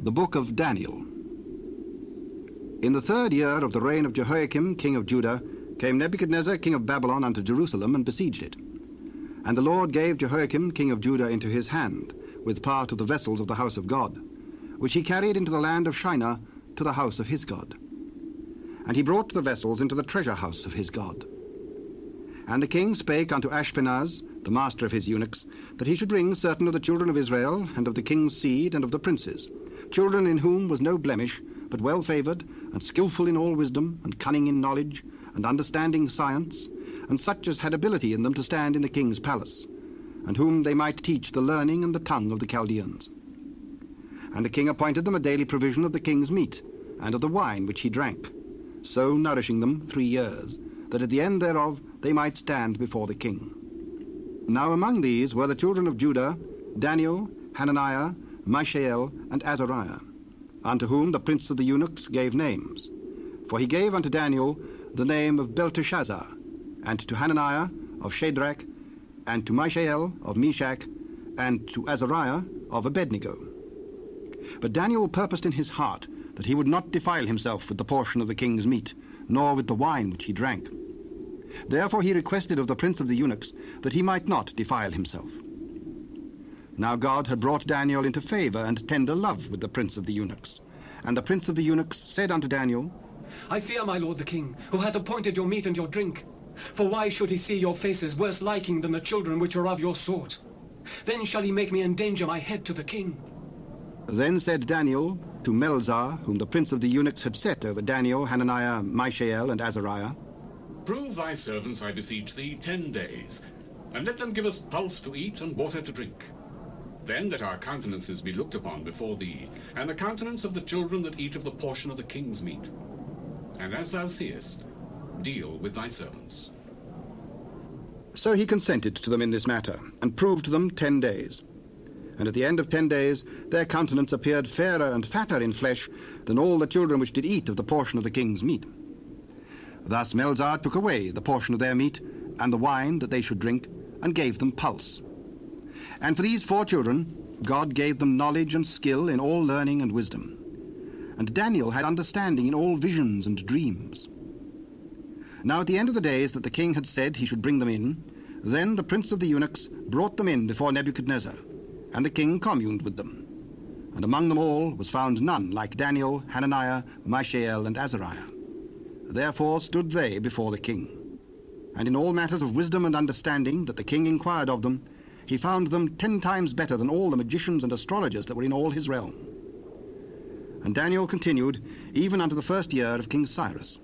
The Book of Daniel. In the 3rd year of the reign of Jehoiakim, king of Judah, came Nebuchadnezzar, king of Babylon, unto Jerusalem, and besieged it. And the Lord gave Jehoiakim, king of Judah, into his hand, with part of the vessels of the house of God, which he carried into the land of Shinar, to the house of his God. And he brought the vessels into the treasure house of his God. And the king spake unto Ashpenaz, the master of his eunuchs, that he should bring certain of the children of Israel, and of the king's seed, and of the princes, children in whom was no blemish, but well-favoured, and skilful in all wisdom, and cunning in knowledge, and understanding science, and such as had ability in them to stand in the king's palace, and whom they might teach the learning and the tongue of the Chaldeans. And the king appointed them a daily provision of the king's meat, and of the wine which he drank, so nourishing them 3 years, that at the end thereof they might stand before the king. Now among these were the children of Judah, Daniel, Hananiah, Mishael, and Azariah, unto whom the prince of the eunuchs gave names. For he gave unto Daniel the name of Belteshazzar, and to Hananiah of Shadrach, and to Mishael of Meshach, and to Azariah of Abednego. But Daniel purposed in his heart that he would not defile himself with the portion of the king's meat, nor with the wine which he drank. Therefore he requested of the prince of the eunuchs that he might not defile himself. Now God had brought Daniel into favour and tender love with the prince of the eunuchs. And the prince of the eunuchs said unto Daniel, I fear my lord the king, who hath appointed your meat and your drink. For why should he see your faces worse liking than the children which are of your sort? Then shall he make me endanger my head to the king. Then said Daniel to Melzar, whom the prince of the eunuchs had set over Daniel, Hananiah, Mishael, and Azariah, Prove thy servants, I beseech thee, 10 days, and let them give us pulse to eat and water to drink. Then let our countenances be looked upon before thee, and the countenance of the children that eat of the portion of the king's meat. And as thou seest, deal with thy servants. So he consented to them in this matter, and proved them 10 days. And at the end of 10 days their countenance appeared fairer and fatter in flesh than all the children which did eat of the portion of the king's meat. Thus Melzar took away the portion of their meat, and the wine that they should drink, and gave them pulse. And for these 4 children God gave them knowledge and skill in all learning and wisdom. And Daniel had understanding in all visions and dreams. Now at the end of the days that the king had said he should bring them in, then the prince of the eunuchs brought them in before Nebuchadnezzar, and the king communed with them. And among them all was found none like Daniel, Hananiah, Mishael, and Azariah. Therefore stood they before the king. And in all matters of wisdom and understanding that the king inquired of them, he found them 10 times better than all the magicians and astrologers that were in all his realm. And Daniel continued even unto the 1st year of King Cyrus.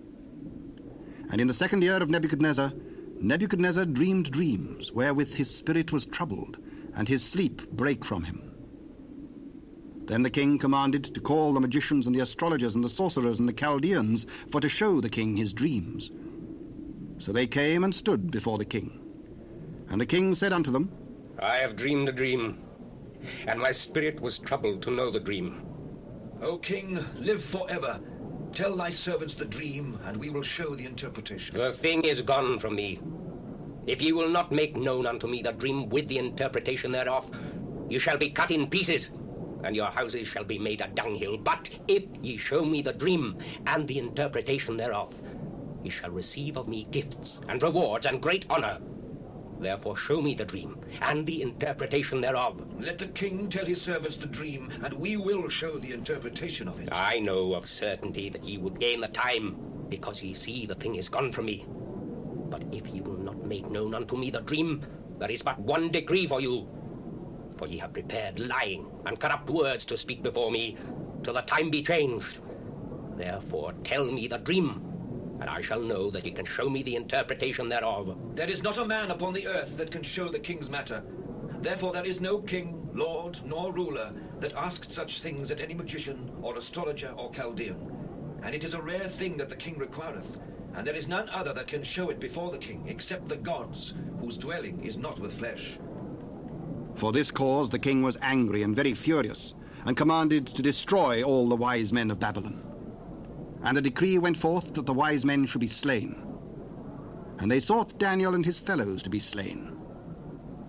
And in the 2nd year of Nebuchadnezzar, Nebuchadnezzar dreamed dreams, wherewith his spirit was troubled, and his sleep brake from him. Then the king commanded to call the magicians and the astrologers and the sorcerers and the Chaldeans, for to show the king his dreams. So they came and stood before the king. And the king said unto them, I have dreamed a dream, and my spirit was troubled to know the dream. O king, live forever. Tell thy servants the dream, and we will show the interpretation. The thing is gone from me. If ye will not make known unto me the dream with the interpretation thereof, ye shall be cut in pieces, and your houses shall be made a dunghill. But if ye show me the dream and the interpretation thereof, ye shall receive of me gifts and rewards and great honor. Therefore show me the dream and the interpretation thereof. Let the king tell his servants the dream, and we will show the interpretation of it. I know of certainty that ye would gain the time, because ye see the thing is gone from me. But if ye will not make known unto me the dream, there is but one decree for you. For ye have prepared lying and corrupt words to speak before me, till the time be changed. Therefore tell me the dream, and I shall know that ye can show me the interpretation thereof. There is not a man upon the earth that can show the king's matter. Therefore there is no king, lord, nor ruler that asks such things at any magician, or astrologer, or Chaldean. And it is a rare thing that the king requireth, and there is none other that can show it before the king, except the gods, whose dwelling is not with flesh. For this cause the king was angry and very furious, and commanded to destroy all the wise men of Babylon. And the decree went forth that the wise men should be slain. And they sought Daniel and his fellows to be slain.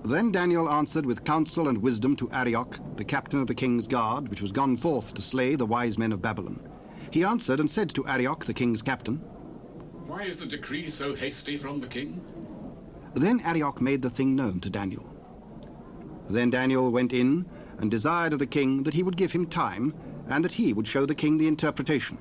Then Daniel answered with counsel and wisdom to Arioch, the captain of the king's guard, which was gone forth to slay the wise men of Babylon. He answered and said to Arioch, the king's captain, Why is the decree so hasty from the king? Then Arioch made the thing known to Daniel. Then Daniel went in and desired of the king that he would give him time, and that he would show the king the interpretation.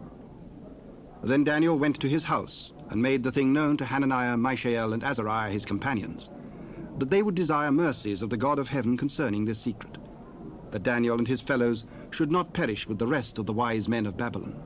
Then Daniel went to his house, and made the thing known to Hananiah, Mishael, and Azariah his companions, that they would desire mercies of the God of heaven concerning this secret, that Daniel and his fellows should not perish with the rest of the wise men of Babylon.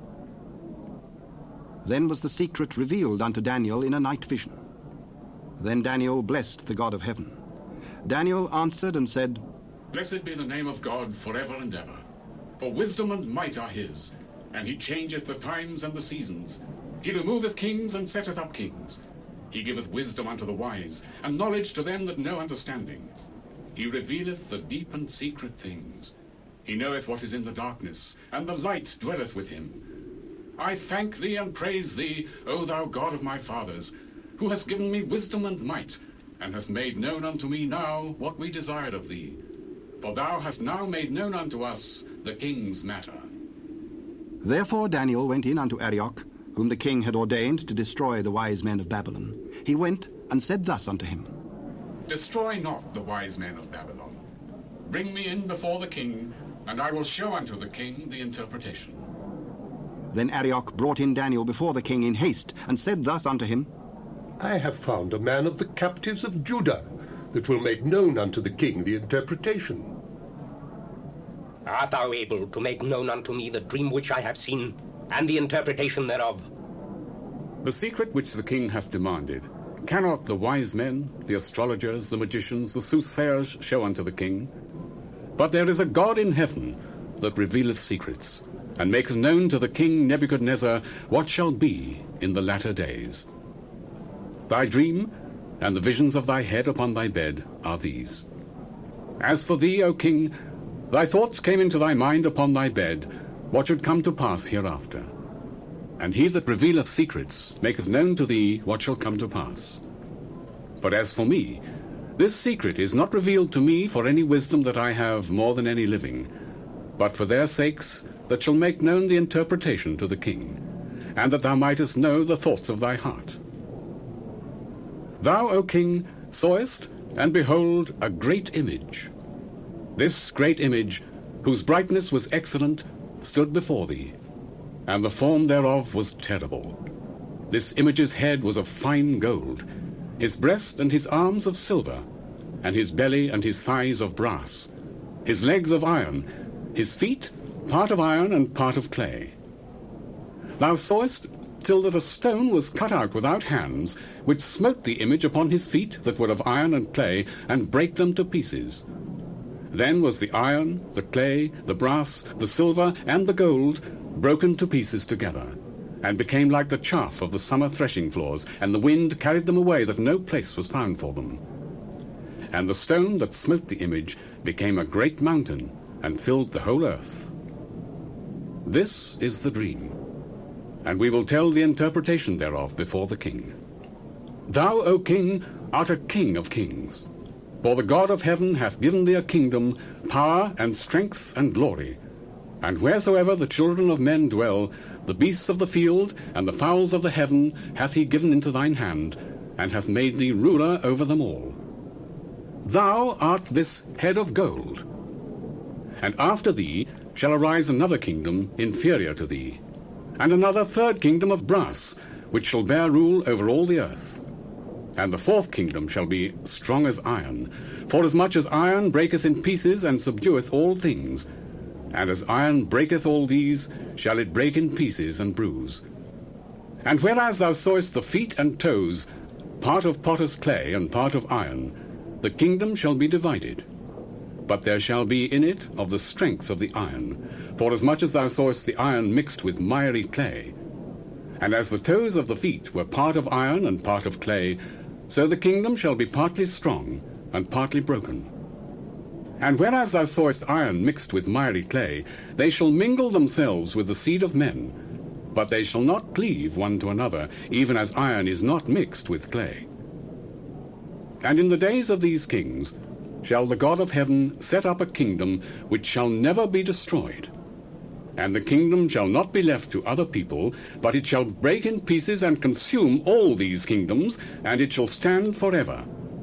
Then was the secret revealed unto Daniel in a night vision. Then Daniel blessed the God of heaven. Daniel answered and said, Blessed be the name of God forever and ever. For wisdom and might are his, and he changeth the times and the seasons. He removeth kings and setteth up kings. He giveth wisdom unto the wise, and knowledge to them that know understanding. He revealeth the deep and secret things. He knoweth what is in the darkness, and the light dwelleth with him. I thank thee and praise thee, O thou God of my fathers, who hast given me wisdom and might, and hast made known unto me now what we desired of thee. For thou hast now made known unto us the king's matter. Therefore Daniel went in unto Arioch, whom the king had ordained to destroy the wise men of Babylon. He went and said thus unto him, Destroy not the wise men of Babylon. Bring me in before the king, and I will show unto the king the interpretation. Then Arioch brought in Daniel before the king in haste, and said thus unto him, I have found a man of the captives of Judah, that will make known unto the king the interpretation. Art thou able to make known unto me the dream which I have seen, and the interpretation thereof? The secret which the king hath demanded, cannot the wise men, the astrologers, the magicians, the soothsayers show unto the king? But there is a God in heaven that revealeth secrets, and maketh known to the king Nebuchadnezzar what shall be in the latter days. Thy dream and the visions of thy head upon thy bed are these. As for thee, O king, thy thoughts came into thy mind upon thy bed, what should come to pass hereafter. And he that revealeth secrets maketh known to thee what shall come to pass. But as for me, this secret is not revealed to me for any wisdom that I have more than any living, but for their sakes that shall make known the interpretation to the king, and that thou mightest know the thoughts of thy heart. Thou, O king, sawest, and behold, a great image. This great image, whose brightness was excellent, stood before thee, and the form thereof was terrible. This image's head was of fine gold, his breast and his arms of silver, and his belly and his thighs of brass, his legs of iron, his feet part of iron and part of clay. Thou sawest till that a stone was cut out without hands, which smote the image upon his feet that were of iron and clay, and brake them to pieces. Then was the iron, the clay, the brass, the silver, and the gold broken to pieces together, and became like the chaff of the summer threshing floors, and the wind carried them away, that no place was found for them. And the stone that smote the image became a great mountain, and filled the whole earth. This is the dream, and we will tell the interpretation thereof before the king. Thou, O king, art a king of kings. For the God of heaven hath given thee a kingdom, power, and strength, and glory. And wheresoever the children of men dwell, the beasts of the field, and the fowls of the heaven, hath he given into thine hand, and hath made thee ruler over them all. Thou art this head of gold. And after thee shall arise another kingdom inferior to thee, and another third kingdom of brass, which shall bear rule over all the earth. And the fourth kingdom shall be strong as iron, forasmuch as iron breaketh in pieces and subdueth all things. And as iron breaketh all these, shall it break in pieces and bruise. And whereas thou sawest the feet and toes, part of potter's clay and part of iron, the kingdom shall be divided. But there shall be in it of the strength of the iron, forasmuch as thou sawest the iron mixed with miry clay. And as the toes of the feet were part of iron and part of clay, so the kingdom shall be partly strong and partly broken. And whereas thou sawest iron mixed with miry clay, they shall mingle themselves with the seed of men, but they shall not cleave one to another, even as iron is not mixed with clay. And in the days of these kings shall the God of heaven set up a kingdom which shall never be destroyed. And the kingdom shall not be left to other people, but it shall break in pieces and consume all these kingdoms, and it shall stand forever.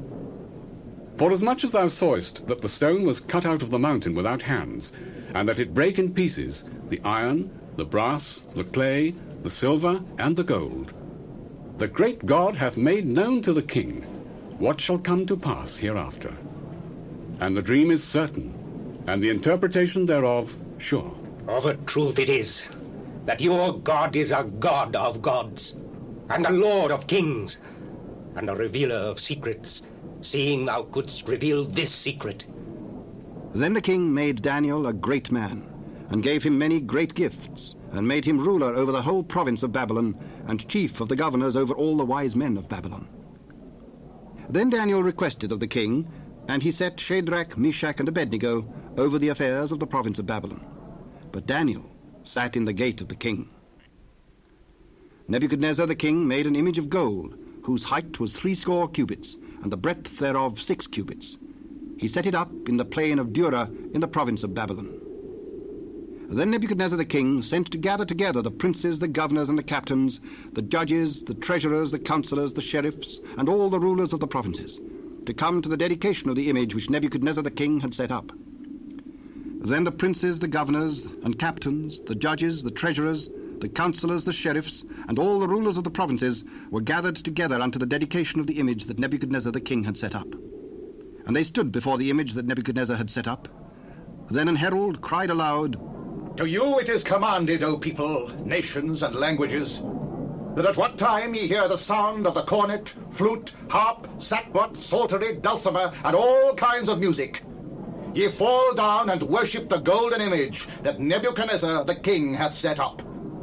Forasmuch as thou sawest that the stone was cut out of the mountain without hands, and that it brake in pieces the iron, the brass, the clay, the silver, and the gold, the great God hath made known to the king what shall come to pass hereafter. And the dream is certain, and the interpretation thereof sure. Of a truth it is, that your God is a God of gods, and a Lord of kings, and a revealer of secrets, seeing thou couldst reveal this secret. Then the king made Daniel a great man, and gave him many great gifts, and made him ruler over the whole province of Babylon, and chief of the governors over all the wise men of Babylon. Then Daniel requested of the king, and he set Shadrach, Meshach, and Abednego over the affairs of the province of Babylon. But Daniel sat in the gate of the king. Nebuchadnezzar the king made an image of gold, whose height was 80 cubits, and the breadth thereof 6 cubits. He set it up in the plain of Dura in the province of Babylon. Then Nebuchadnezzar the king sent to gather together the princes, the governors, and the captains, the judges, the treasurers, the counselors, the sheriffs, and all the rulers of the provinces, to come to the dedication of the image which Nebuchadnezzar the king had set up. Then the princes, the governors, and captains, the judges, the treasurers, the counselors, the sheriffs, and all the rulers of the provinces were gathered together unto the dedication of the image that Nebuchadnezzar the king had set up. And they stood before the image that Nebuchadnezzar had set up. Then an herald cried aloud, To you it is commanded, O people, nations, and languages, that at what time ye hear the sound of the cornet, flute, harp, sackbut, psaltery, dulcimer, and all kinds of music, ye fall down and worship the golden image that Nebuchadnezzar the king hath set up.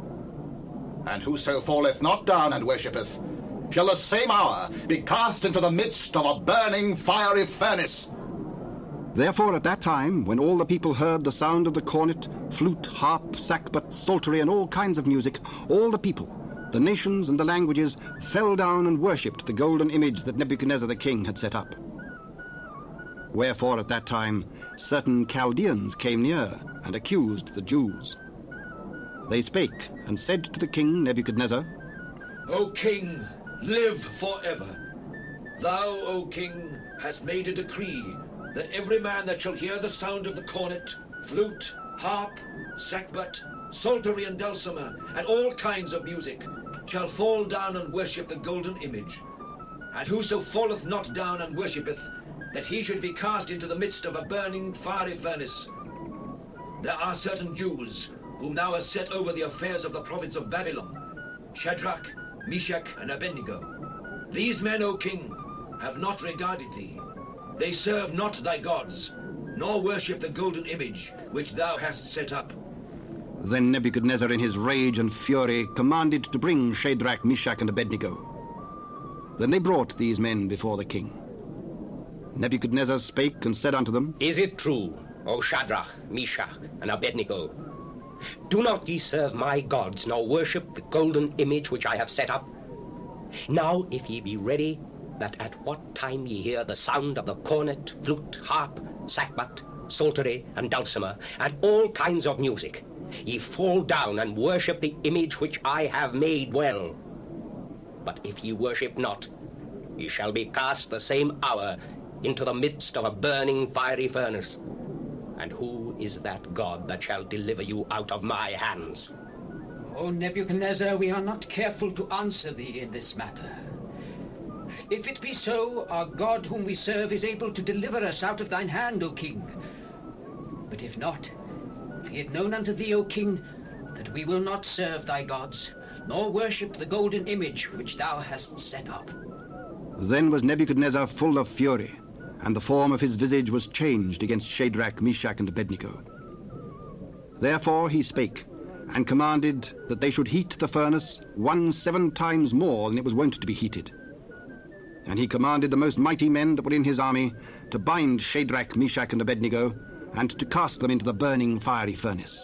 And whoso falleth not down and worshippeth, shall the same hour be cast into the midst of a burning fiery furnace. Therefore at that time, when all the people heard the sound of the cornet, flute, harp, sackbut, psaltery, and all kinds of music, all the people, the nations and the languages, fell down and worshipped the golden image that Nebuchadnezzar the king had set up. Wherefore at that time certain Chaldeans came near and accused the Jews. They spake and said to the king Nebuchadnezzar, O king, live forever. Thou, O king, hast made a decree that every man that shall hear the sound of the cornet, flute, harp, sackbut, psaltery, and dulcimer, and all kinds of music, shall fall down and worship the golden image. And whoso falleth not down and worshippeth, that he should be cast into the midst of a burning fiery furnace. There are certain Jews whom thou hast set over the affairs of the province of Babylon, Shadrach, Meshach, and Abednego. These men, O king, have not regarded thee. They serve not thy gods, nor worship the golden image which thou hast set up. Then Nebuchadnezzar in his rage and fury commanded to bring Shadrach, Meshach, and Abednego. Then they brought these men before the king. Nebuchadnezzar spake and said unto them, Is it true, O Shadrach, Meshach, and Abednego? Do not ye serve my gods, nor worship the golden image which I have set up? Now if ye be ready, that at what time ye hear the sound of the cornet, flute, harp, sackbut, psaltery, and dulcimer, and all kinds of music, ye fall down and worship the image which I have made well. But if ye worship not, ye shall be cast the same hour into the midst of a burning fiery furnace. And who is that God that shall deliver you out of my hands? O Nebuchadnezzar, we are not careful to answer thee in this matter. If it be so, our God whom we serve is able to deliver us out of thine hand, O king. But if not, be it known unto thee, O king, that we will not serve thy gods, nor worship the golden image which thou hast set up. Then was Nebuchadnezzar full of fury, and the form of his visage was changed against Shadrach, Meshach, and Abednego. Therefore he spake, and commanded that they should heat the furnace 7 times more than it was wont to be heated. And he commanded the most mighty men that were in his army to bind Shadrach, Meshach, and Abednego, and to cast them into the burning fiery furnace.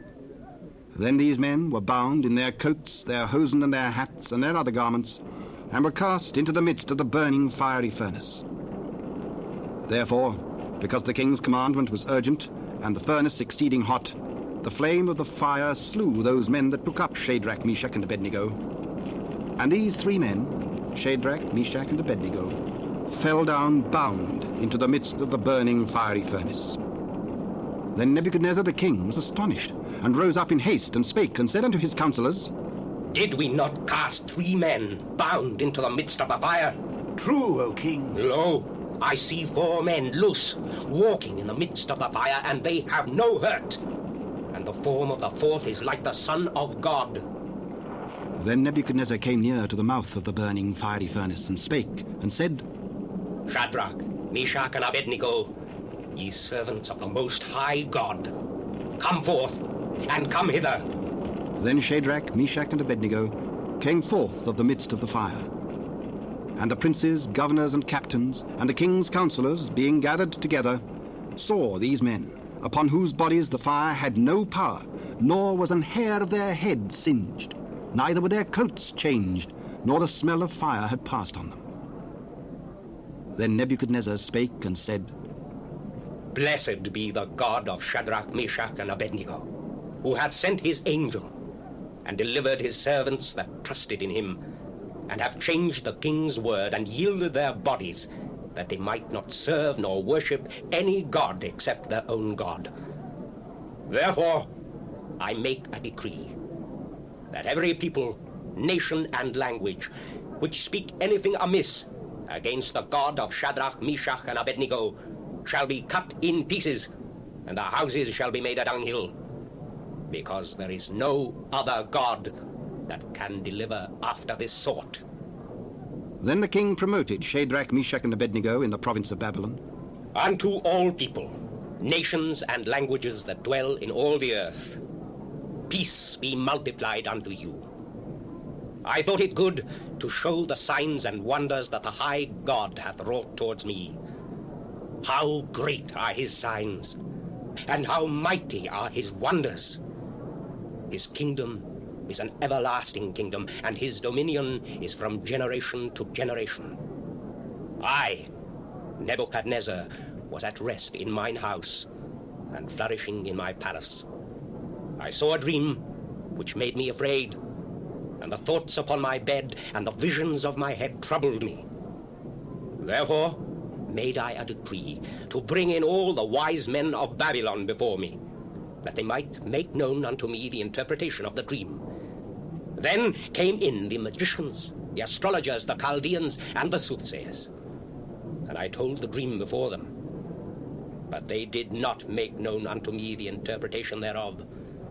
Then these men were bound in their coats, their hosen, and their hats, and their other garments, and were cast into the midst of the burning fiery furnace. Therefore, because the king's commandment was urgent, and the furnace exceeding hot, the flame of the fire slew those men that took up Shadrach, Meshach, and Abednego. And these 3 men, Shadrach, Meshach, and Abednego, fell down bound into the midst of the burning fiery furnace. Then Nebuchadnezzar the king was astonished, and rose up in haste, and spake, and said unto his counselors, Did we not cast 3 men bound into the midst of the fire? True, O king. Lo, I see 4 men loose, walking in the midst of the fire, and they have no hurt. And the form of the 4th is like the Son of God. Then Nebuchadnezzar came near to the mouth of the burning fiery furnace, and spake, and said, Shadrach, Meshach, and Abednego, ye servants of the Most High God, come forth, and come hither. Then Shadrach, Meshach, and Abednego came forth of the midst of the fire. And the princes, governors, and captains, and the king's counselors, being gathered together, saw these men, upon whose bodies the fire had no power, nor was an hair of their head singed, neither were their coats changed, nor the smell of fire had passed on them. Then Nebuchadnezzar spake and said, Blessed be the God of Shadrach, Meshach, and Abednego, who hath sent his angel, and delivered his servants that trusted in him, and have changed the king's word, and yielded their bodies, that they might not serve nor worship any god except their own God. Therefore, I make a decree, that every people, nation, and language, which speak anything amiss against the God of Shadrach, Meshach, and Abednego, shall be cut in pieces, and their houses shall be made a dunghill, because there is no other God that can deliver after this sort. Then the king promoted Shadrach, Meshach, and Abednego in the province of Babylon. Unto all people, nations, and languages that dwell in all the earth, peace be multiplied unto you. I thought it good to show the signs and wonders that the high God hath wrought towards me. How great are his signs, and how mighty are his wonders. His kingdom is an everlasting kingdom, and his dominion is from generation to generation. I, Nebuchadnezzar, was at rest in mine house, and flourishing in my palace. I saw a dream which made me afraid, and the thoughts upon my bed and the visions of my head troubled me. Therefore made I a decree to bring in all the wise men of Babylon before me, that they might make known unto me the interpretation of the dream. Then came in the magicians, the astrologers, the Chaldeans, and the soothsayers. And I told the dream before them, but they did not make known unto me the interpretation thereof.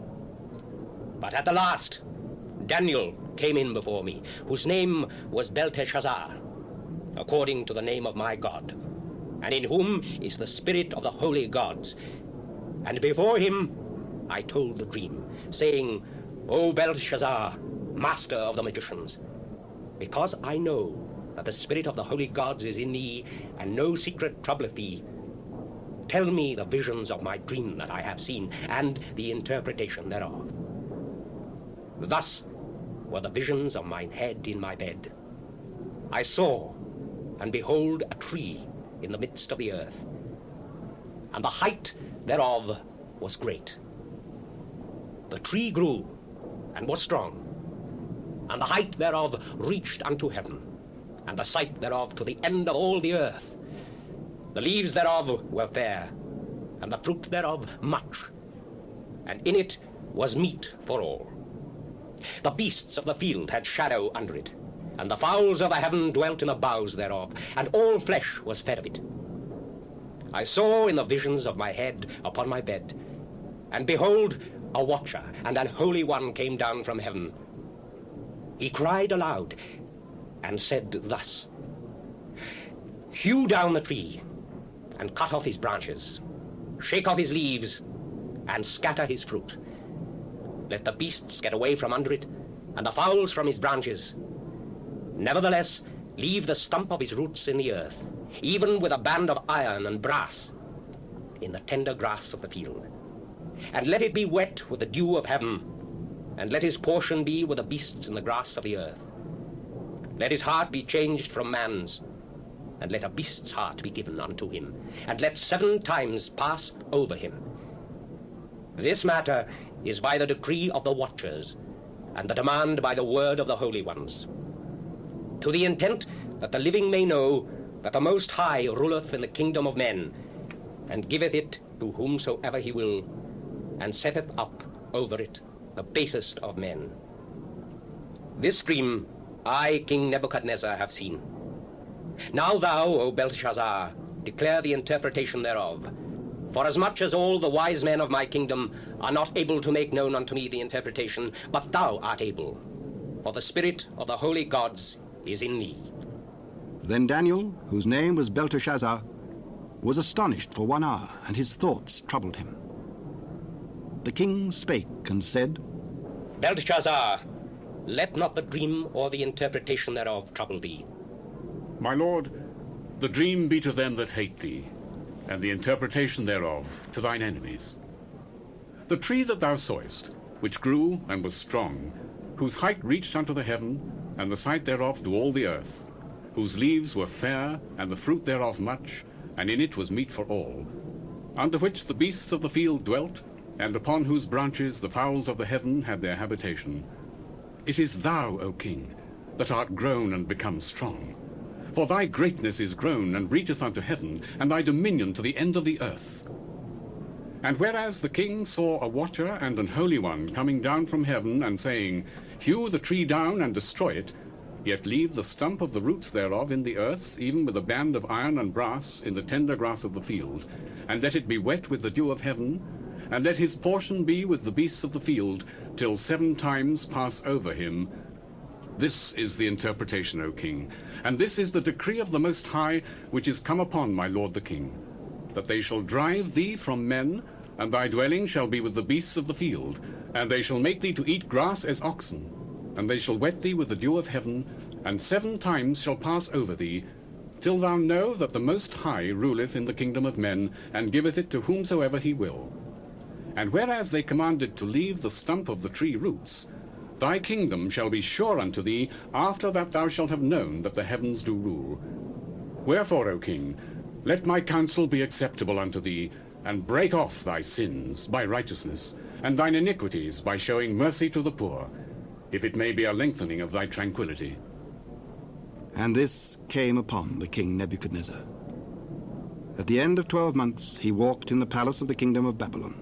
But at the last, Daniel came in before me, whose name was Belteshazzar, according to the name of my God, and in whom is the spirit of the holy gods. And before him I told the dream, saying, O Belteshazzar, master of the magicians, because I know that the spirit of the holy gods is in thee, and no secret troubleth thee, tell me the visions of my dream that I have seen, and the interpretation thereof. Thus were the visions of mine head in my bed. I saw, and behold, a tree in the midst of the earth, and the height thereof was great. The tree grew, and was strong, and the height thereof reached unto heaven, and the sight thereof to the end of all the earth. The leaves thereof were fair, and the fruit thereof much, and in it was meat for all. The beasts of the field had shadow under it, and the fowls of the heaven dwelt in the boughs thereof, and all flesh was fed of it. I saw in the visions of my head upon my bed, and behold, a watcher and an holy one came down from heaven. He cried aloud, and said thus, Hew down the tree, and cut off his branches, shake off his leaves, and scatter his fruit. Let the beasts get away from under it, and the fowls from his branches. Nevertheless, leave the stump of his roots in the earth, even with a band of iron and brass, in the tender grass of the field. And let it be wet with the dew of heaven, and let his portion be with the beasts in the grass of the earth. Let his heart be changed from man's, and let a beast's heart be given unto him, and let 7 times pass over him. This matter is by the decree of the watchers, and the demand by the word of the holy ones, to the intent that the living may know that the Most High ruleth in the kingdom of men, and giveth it to whomsoever he will, and setteth up over it the basest of men. This dream I, King Nebuchadnezzar, have seen. Now thou, O Belshazzar, declare the interpretation thereof. Forasmuch as all the wise men of my kingdom are not able to make known unto me the interpretation, but thou art able, for the spirit of the holy gods is in thee. Then Daniel, whose name was Belteshazzar, was astonished for 1 hour, and his thoughts troubled him. The king spake and said, Belteshazzar, let not the dream or the interpretation thereof trouble thee. My lord, the dream be to them that hate thee, and the interpretation thereof to thine enemies. The tree that thou sawest, which grew and was strong, whose height reached unto the heaven, and the sight thereof to all the earth, whose leaves were fair, and the fruit thereof much, and in it was meat for all, under which the beasts of the field dwelt, and upon whose branches the fowls of the heaven had their habitation. It is thou, O king, that art grown and become strong. For thy greatness is grown and reacheth unto heaven, and thy dominion to the end of the earth. And whereas the king saw a watcher and an holy one coming down from heaven, and saying, Hew the tree down and destroy it, yet leave the stump of the roots thereof in the earth, even with a band of iron and brass in the tender grass of the field, and let it be wet with the dew of heaven, and let his portion be with the beasts of the field, till 7 times pass over him. This is the interpretation, O king, and this is the decree of the Most High, which is come upon my lord the king, that they shall drive thee from men, and thy dwelling shall be with the beasts of the field, and they shall make thee to eat grass as oxen, and they shall wet thee with the dew of heaven, and 7 times shall pass over thee, till thou know that the Most High ruleth in the kingdom of men, and giveth it to whomsoever he will. And whereas they commanded to leave the stump of the tree roots, thy kingdom shall be sure unto thee, after that thou shalt have known that the heavens do rule. Wherefore, O king, let my counsel be acceptable unto thee, and break off thy sins by righteousness, and thine iniquities by showing mercy to the poor, if it may be a lengthening of thy tranquility. And this came upon the king Nebuchadnezzar. At the end of 12 months he walked in the palace of the kingdom of Babylon.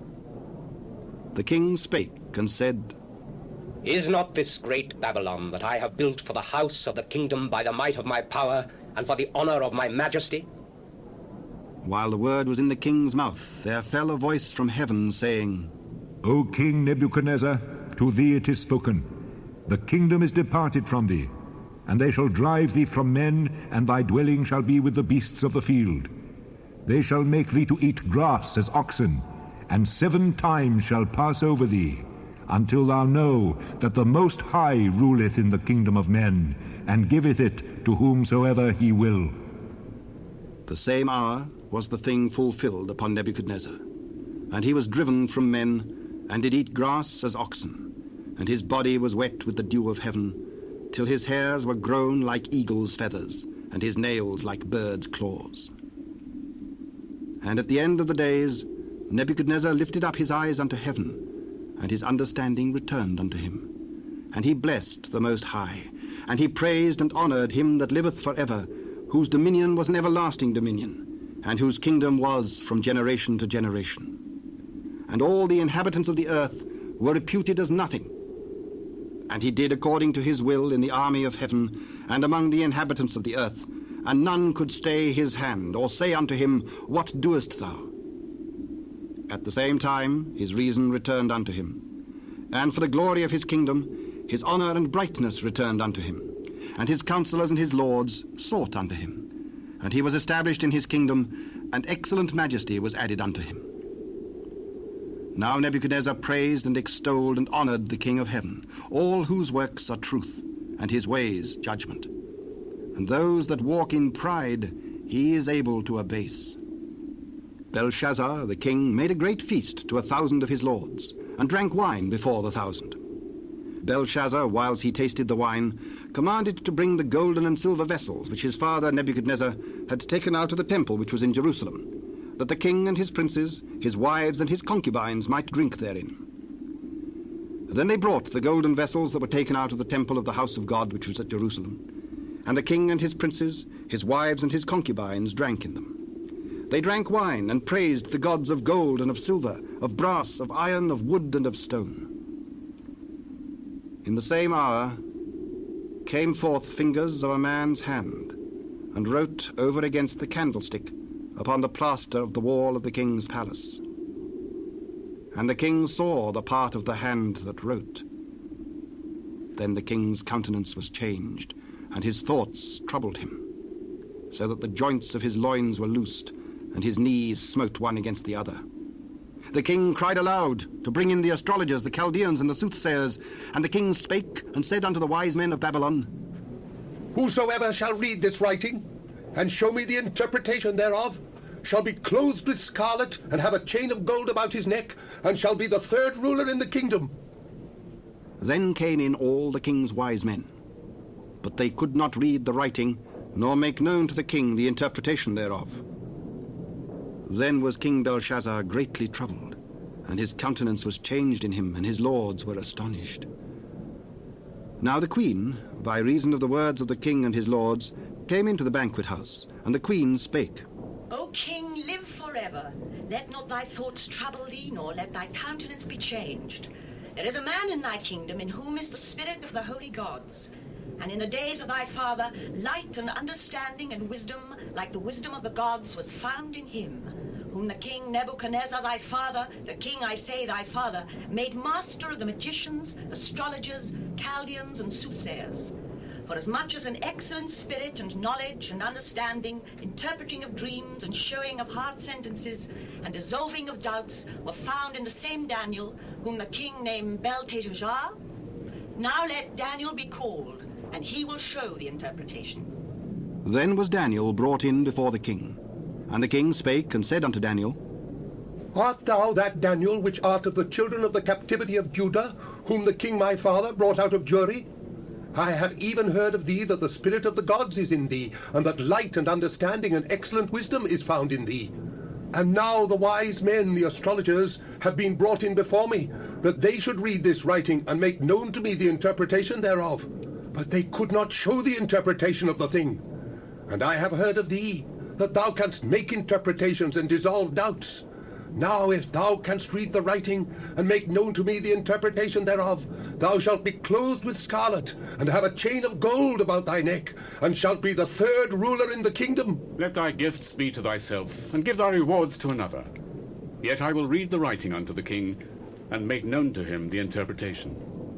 The king spake and said, Is not this great Babylon that I have built for the house of the kingdom by the might of my power, and for the honor of my majesty? While the word was in the king's mouth, there fell a voice from heaven, saying, O King Nebuchadnezzar, to thee it is spoken, the kingdom is departed from thee, and they shall drive thee from men, and thy dwelling shall be with the beasts of the field. They shall make thee to eat grass as oxen, and 7 times shall pass over thee, until thou know that the Most High ruleth in the kingdom of men, and giveth it to whomsoever he will. The same hour was the thing fulfilled upon Nebuchadnezzar, and he was driven from men, and did eat grass as oxen, and his body was wet with the dew of heaven, till his hairs were grown like eagle's feathers, and his nails like birds' claws. And at the end of the days Nebuchadnezzar lifted up his eyes unto heaven, and his understanding returned unto him. And he blessed the Most High, and he praised and honored him that liveth for ever, whose dominion was an everlasting dominion, and whose kingdom was from generation to generation. And all the inhabitants of the earth were reputed as nothing. And he did according to his will in the army of heaven, and among the inhabitants of the earth, and none could stay his hand, or say unto him, What doest thou? At the same time his reason returned unto him, and for the glory of his kingdom his honor and brightness returned unto him, and his counselors and his lords sought unto him, and he was established in his kingdom, and excellent majesty was added unto him. Now Nebuchadnezzar praised and extolled and honored the King of heaven, all whose works are truth, and his ways judgment. And those that walk in pride he is able to abase. Belshazzar, the king, made a great feast to 1,000 of his lords, and drank wine before the 1,000. Belshazzar, whiles he tasted the wine, commanded to bring the golden and silver vessels which his father Nebuchadnezzar had taken out of the temple which was in Jerusalem, that the king and his princes, his wives and his concubines might drink therein. Then they brought the golden vessels that were taken out of the temple of the house of God which was at Jerusalem, and the king and his princes, his wives and his concubines drank in them. They drank wine and praised the gods of gold and of silver, of brass, of iron, of wood and of stone. In the same hour came forth fingers of a man's hand, and wrote over against the candlestick upon the plaster of the wall of the king's palace. And the king saw the part of the hand that wrote. Then the king's countenance was changed, and his thoughts troubled him, so that the joints of his loins were loosed, and his knees smote one against the other. The king cried aloud to bring in the astrologers, the Chaldeans, and the soothsayers. And the king spake and said unto the wise men of Babylon, Whosoever shall read this writing, and show me the interpretation thereof, shall be clothed with scarlet, and have a chain of gold about his neck, and shall be the third ruler in the kingdom. Then came in all the king's wise men, but they could not read the writing, nor make known to the king the interpretation thereof. Then was King Belshazzar greatly troubled, and his countenance was changed in him, and his lords were astonished. Now the queen, by reason of the words of the king and his lords, came into the banquet house, and the queen spake. O king, live forever. Let not thy thoughts trouble thee, nor let thy countenance be changed. There is a man in thy kingdom in whom is the spirit of the holy gods. And in the days of thy father, light and understanding and wisdom, like the wisdom of the gods, was found in him, whom the king Nebuchadnezzar thy father, the king, I say, thy father, made master of the magicians, astrologers, Chaldeans, and soothsayers. For as much as an excellent spirit and knowledge and understanding, interpreting of dreams and showing of hard sentences and dissolving of doubts were found in the same Daniel, whom the king named Belteshazzar, now let Daniel be called, and he will show the interpretation. Then was Daniel brought in before the king. And the king spake and said unto Daniel, Art thou that Daniel which art of the children of the captivity of Judah, whom the king my father brought out of Jewry? I have even heard of thee that the spirit of the gods is in thee, and that light and understanding and excellent wisdom is found in thee. And now the wise men, the astrologers, have been brought in before me, that they should read this writing and make known to me the interpretation thereof. But they could not show the interpretation of the thing. And I have heard of thee, that thou canst make interpretations and dissolve doubts. Now if thou canst read the writing, and make known to me the interpretation thereof, thou shalt be clothed with scarlet, and have a chain of gold about thy neck, and shalt be the third ruler in the kingdom. Let thy gifts be to thyself, and give thy rewards to another. Yet I will read the writing unto the king, and make known to him the interpretation.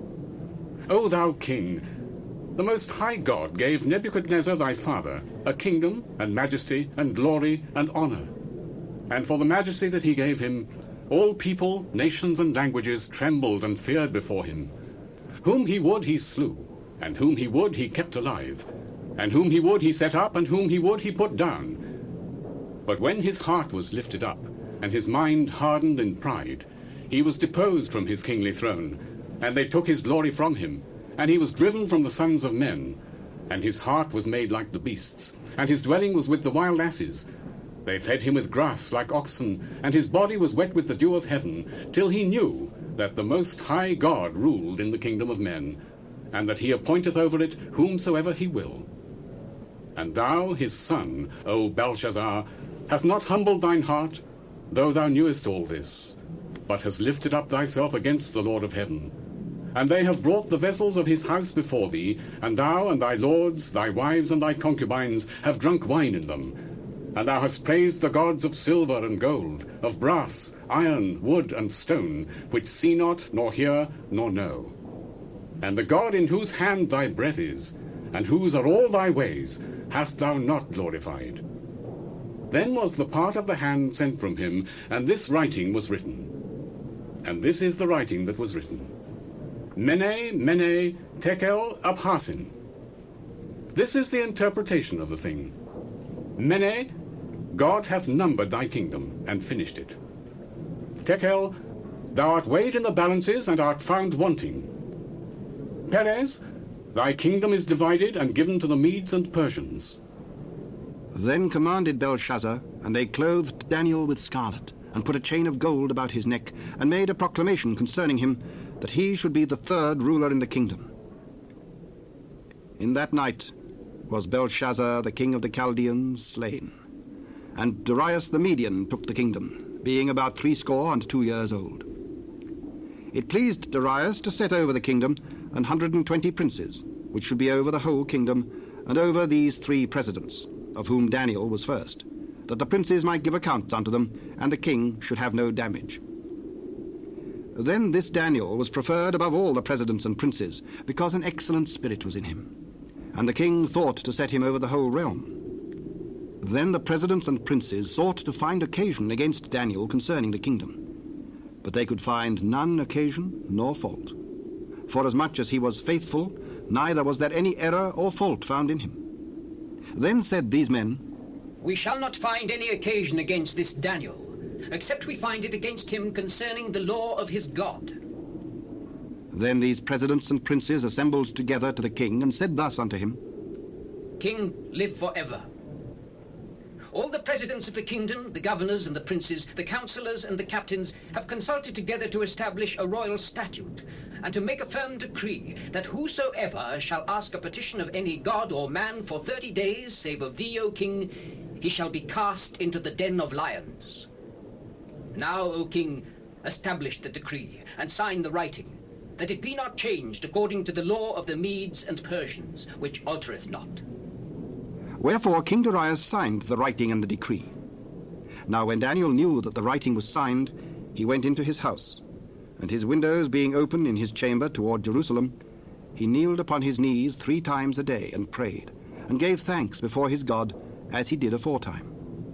O thou king, the Most High God gave Nebuchadnezzar thy father a kingdom, and majesty, and glory, and honor. And for the majesty that he gave him, all people, nations, and languages trembled and feared before him. Whom he would he slew, and whom he would he kept alive, and whom he would he set up, and whom he would he put down. But when his heart was lifted up, and his mind hardened in pride, he was deposed from his kingly throne, and they took his glory from him, and he was driven from the sons of men, and his heart was made like the beasts, and his dwelling was with the wild asses. They fed him with grass like oxen, and his body was wet with the dew of heaven, till he knew that the Most High God ruled in the kingdom of men, and that he appointeth over it whomsoever he will. And thou, his son, O Belshazzar, hast not humbled thine heart, though thou knewest all this, but hast lifted up thyself against the Lord of heaven. And they have brought the vessels of his house before thee, and thou and thy lords, thy wives, and thy concubines have drunk wine in them. And thou hast praised the gods of silver and gold, of brass, iron, wood, and stone, which see not, nor hear, nor know. And the God in whose hand thy breath is, and whose are all thy ways, hast thou not glorified. Then was the part of the hand sent from him, and this writing was written. And this is the writing that was written. Mene, Mene, Tekel, Upharsin. This is the interpretation of the thing. Mene, God hath numbered thy kingdom, and finished it. Tekel, thou art weighed in the balances, and art found wanting. Perez, Thy kingdom is divided and given to the Medes and Persians. Then commanded Belshazzar, and they clothed Daniel with scarlet, and put a chain of gold about his neck, and made a proclamation concerning him, that he should be the third ruler in the kingdom. In that night was Belshazzar, the king of the Chaldeans, slain, and Darius the Median took the kingdom, being about 62 years old. It pleased Darius to set over the kingdom 120 princes, which should be over the whole kingdom, and over these 3 presidents, of whom Daniel was first, that the princes might give accounts unto them, and the king should have no damage. Then this Daniel was preferred above all the presidents and princes, because an excellent spirit was in him, and the king thought to set him over the whole realm. Then the presidents and princes sought to find occasion against Daniel concerning the kingdom, but they could find none occasion nor fault. Forasmuch as he was faithful, neither was there any error or fault found in him. Then said these men, We shall not find any occasion against this Daniel, except we find it against him concerning the law of his God. Then these presidents and princes assembled together to the king, and said thus unto him, King, live forever. All the presidents of the kingdom, the governors and the princes, the councillors and the captains, have consulted together to establish a royal statute, and to make a firm decree, that whosoever shall ask a petition of any god or man for 30 days, save of thee, O king, he shall be cast into the den of lions. Now, O king, establish the decree, and sign the writing, that it be not changed according to the law of the Medes and Persians, which altereth not. Wherefore King Darius signed the writing and the decree. Now when Daniel knew that the writing was signed, he went into his house, and his windows being open in his chamber toward Jerusalem, he kneeled upon his knees 3 times a day, and prayed, and gave thanks before his God, as he did aforetime.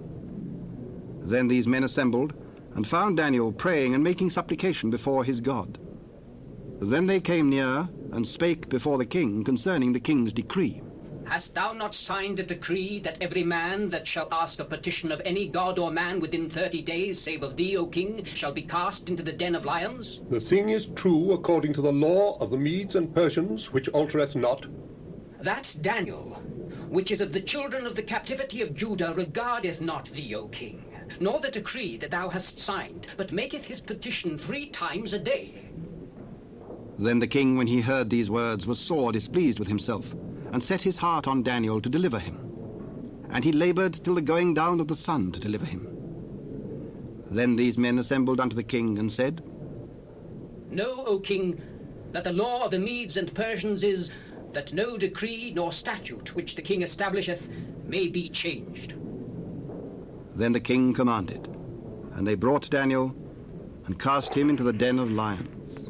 Then these men assembled, and found Daniel praying and making supplication before his God. Then they came near, and spake before the king concerning the king's decree. Hast thou not signed a decree that every man that shall ask a petition of any god or man within 30 days, save of thee, O king, shall be cast into the den of lions? The thing is true according to the law of the Medes and Persians, which altereth not. That Daniel, which is of the children of the captivity of Judah, regardeth not thee, O king, nor the decree that thou hast signed, but maketh his petition 3 times a day. Then the king, when he heard these words, was sore displeased with himself, and set his heart on Daniel to deliver him. And he labored till the going down of the sun to deliver him. Then these men assembled unto the king, and said, Know, O king, that the law of the Medes and Persians is, that no decree nor statute which the king establisheth may be changed. Then the king commanded, and they brought Daniel, and cast him into the den of lions.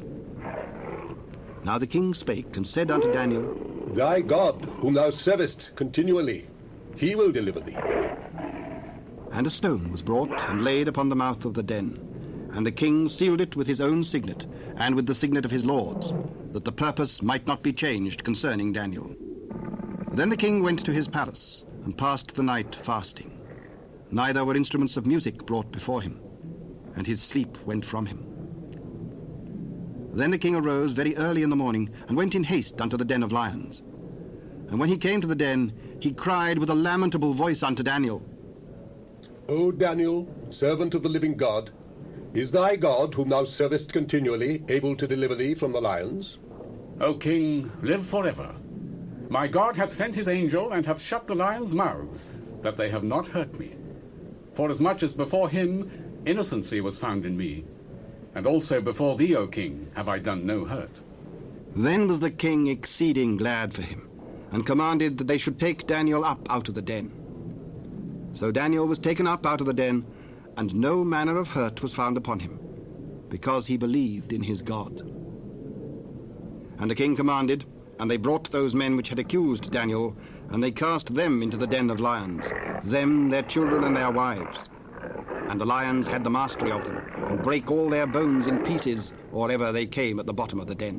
Now the king spake, and said unto Daniel, Thy God, whom thou servest continually, he will deliver thee. And a stone was brought, and laid upon the mouth of the den, and the king sealed it with his own signet, and with the signet of his lords, that the purpose might not be changed concerning Daniel. Then the king went to his palace, and passed the night fasting. Neither were instruments of music brought before him, and his sleep went from him. Then the king arose very early in the morning, and went in haste unto the den of lions. And when he came to the den, he cried with a lamentable voice unto Daniel, O Daniel, servant of the living God, is thy God, whom thou servest continually, able to deliver thee from the lions? O king, live forever. My God hath sent his angel, and hath shut the lions' mouths, that they have not hurt me. Forasmuch as before him innocency was found in me, and also before thee, O king, have I done no hurt. Then was the king exceeding glad for him, and commanded that they should take Daniel up out of the den. So Daniel was taken up out of the den, and no manner of hurt was found upon him, because he believed in his God. And the king commanded, and they brought those men which had accused Daniel, and they cast them into the den of lions, them, their children, and their wives. And the lions had the mastery of them, and brake all their bones in pieces, or ever they came at the bottom of the den.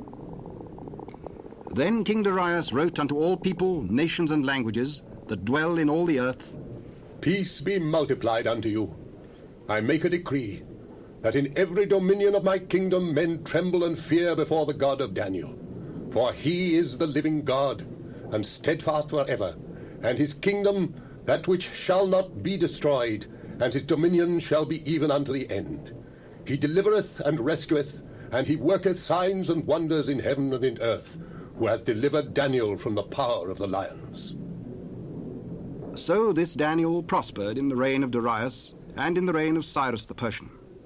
Then King Darius wrote unto all people, nations, and languages, that dwell in all the earth, Peace be multiplied unto you. I make a decree, that in every dominion of my kingdom men tremble and fear before the God of Daniel, For he is the living God, and steadfast forever, and his kingdom that which shall not be destroyed, and his dominion shall be even unto the end. He delivereth and rescueth, and he worketh signs and wonders in heaven and in earth, who hath delivered Daniel from the power of the lions. So this Daniel prospered in the reign of Darius and in the reign of Cyrus the Persian.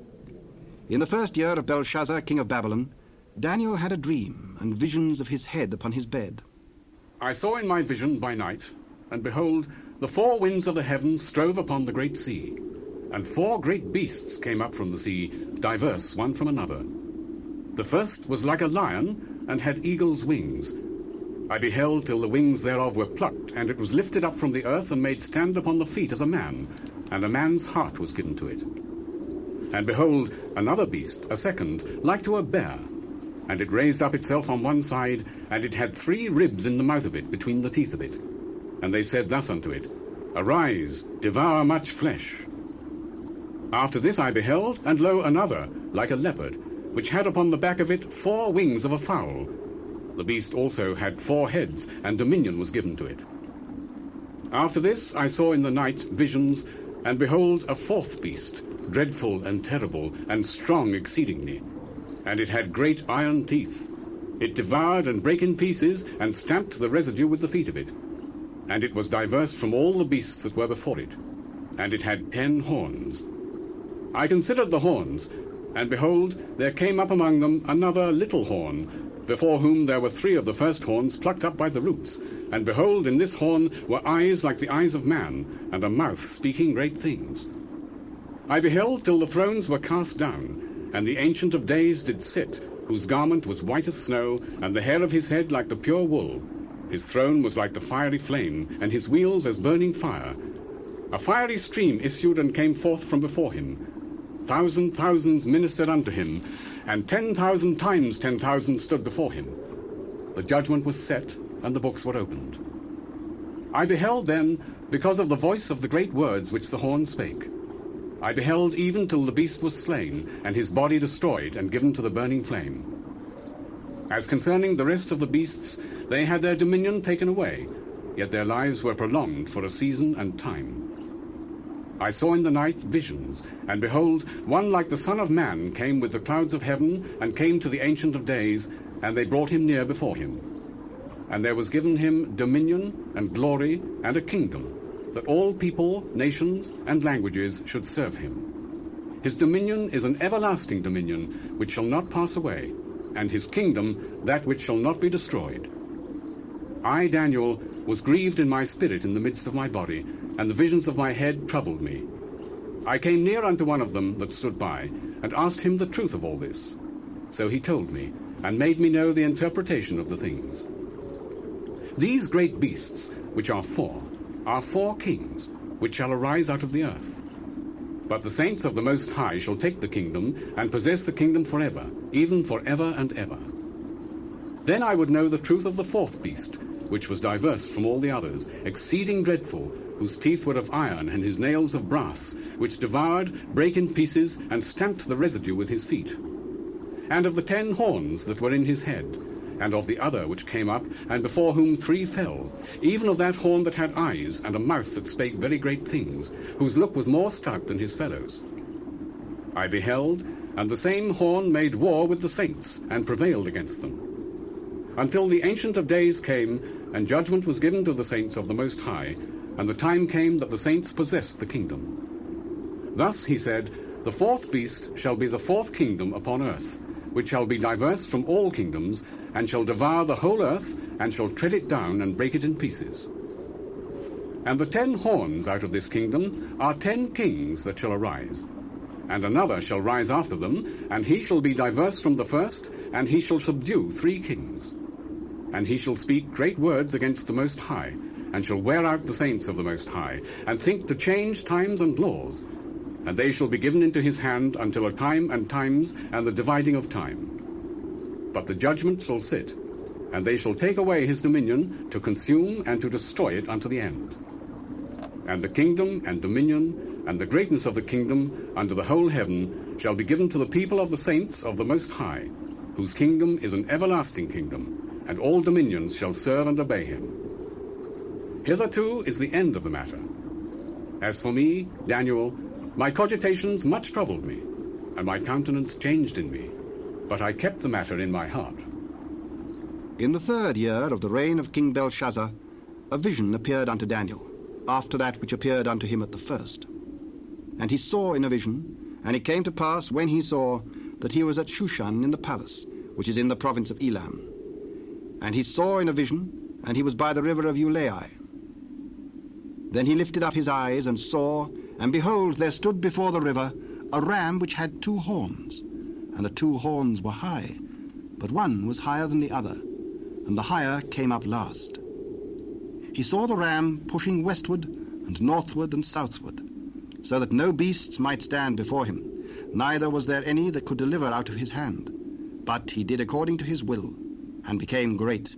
In the first year of Belshazzar, king of Babylon, Daniel had a dream and visions of his head upon his bed. I saw in my vision by night, and behold, the four winds of the heaven strove upon the great sea, and four great beasts came up from the sea, diverse one from another. The first was like a lion, and had eagle's wings. I beheld till the wings thereof were plucked, and it was lifted up from the earth, and made stand upon the feet as a man, and a man's heart was given to it. And behold, another beast, a second, like to a bear, and it raised up itself on one side, and it had 3 ribs in the mouth of it, between the teeth of it. And they said thus unto it, Arise, devour much flesh. After this I beheld, and lo, another, like a leopard, which had upon the back of it 4 wings of a fowl. The beast also had 4 heads, and dominion was given to it. After this I saw in the night visions, and behold, a 4th beast, dreadful and terrible, and strong exceedingly. And it had great iron teeth. It devoured and brake in pieces, and stamped the residue with the feet of it. And it was diverse from all the beasts that were before it. And it had 10 horns. I considered the horns, and behold, there came up among them another little horn, before whom there were 3 of the first horns plucked up by the roots. And behold, in this horn were eyes like the eyes of man, and a mouth speaking great things. I beheld till the thrones were cast down, and the Ancient of Days did sit, whose garment was white as snow, and the hair of his head like the pure wool. His throne was like the fiery flame, and his wheels as burning fire. A fiery stream issued and came forth from before him. Thousands ministered unto him, and 10,000 times 10,000 stood before him. The judgment was set, and the books were opened. I beheld then, because of the voice of the great words which the horn spake. I beheld even till the beast was slain, and his body destroyed, and given to the burning flame. As concerning the rest of the beasts, they had their dominion taken away, yet their lives were prolonged for a season and time. I saw in the night visions, and behold, one like the Son of Man came with the clouds of heaven, and came to the Ancient of Days, and they brought him near before him. And there was given him dominion, and glory, and a kingdom, that all people, nations, and languages should serve him. His dominion is an everlasting dominion, which shall not pass away, and his kingdom that which shall not be destroyed. I, Daniel, was grieved in my spirit in the midst of my body, and the visions of my head troubled me. I came near unto one of them that stood by, and asked him the truth of all this. So he told me, and made me know the interpretation of the things. These great beasts, which are 4 kings, which shall arise out of the earth. But the saints of the Most High shall take the kingdom, and possess the kingdom forever, even forever and ever. Then I would know the truth of the 4th beast, which was diverse from all the others, exceeding dreadful, whose teeth were of iron, and his nails of brass, which devoured, brake in pieces, and stamped the residue with his feet. And of the 10 horns that were in his head, and of the other which came up, and before whom 3 fell, even of that horn that had eyes, and a mouth that spake very great things, whose look was more stout than his fellows. I beheld, and the same horn made war with the saints, and prevailed against them. Until the Ancient of Days came, and judgment was given to the saints of the Most High, and the time came that the saints possessed the kingdom. Thus, he said, the 4th beast shall be the 4th kingdom upon earth, which shall be diverse from all kingdoms, and shall devour the whole earth, and shall tread it down, and break it in pieces. And the 10 horns out of this kingdom are 10 kings that shall arise. And another shall rise after them, and he shall be diverse from the first, and he shall subdue 3 kings. And he shall speak great words against the Most High, and shall wear out the saints of the Most High, and think to change times and laws. And they shall be given into his hand until a time and times, and the dividing of time. But the judgment shall sit, and they shall take away his dominion, to consume and to destroy it unto the end. And the kingdom and dominion, and the greatness of the kingdom under the whole heaven, shall be given to the people of the saints of the Most High, whose kingdom is an everlasting kingdom, and all dominions shall serve and obey him. Hitherto is the end of the matter. As for me, Daniel, my cogitations much troubled me, and my countenance changed in me, but I kept the matter in my heart. In the 3rd year of the reign of King Belshazzar, a vision appeared unto Daniel, after that which appeared unto him at the first. And he saw in a vision, and it came to pass, when he saw, that he was at Shushan in the palace, which is in the province of Elam. And he saw in a vision, and he was by the river of Ulai. Then he lifted up his eyes, and saw, and behold, there stood before the river a ram which had 2 horns, and the 2 horns were high, but one was higher than the other, and the higher came up last. He saw the ram pushing westward, and northward, and southward, so that no beasts might stand before him, neither was there any that could deliver out of his hand. But he did according to his will, and became great.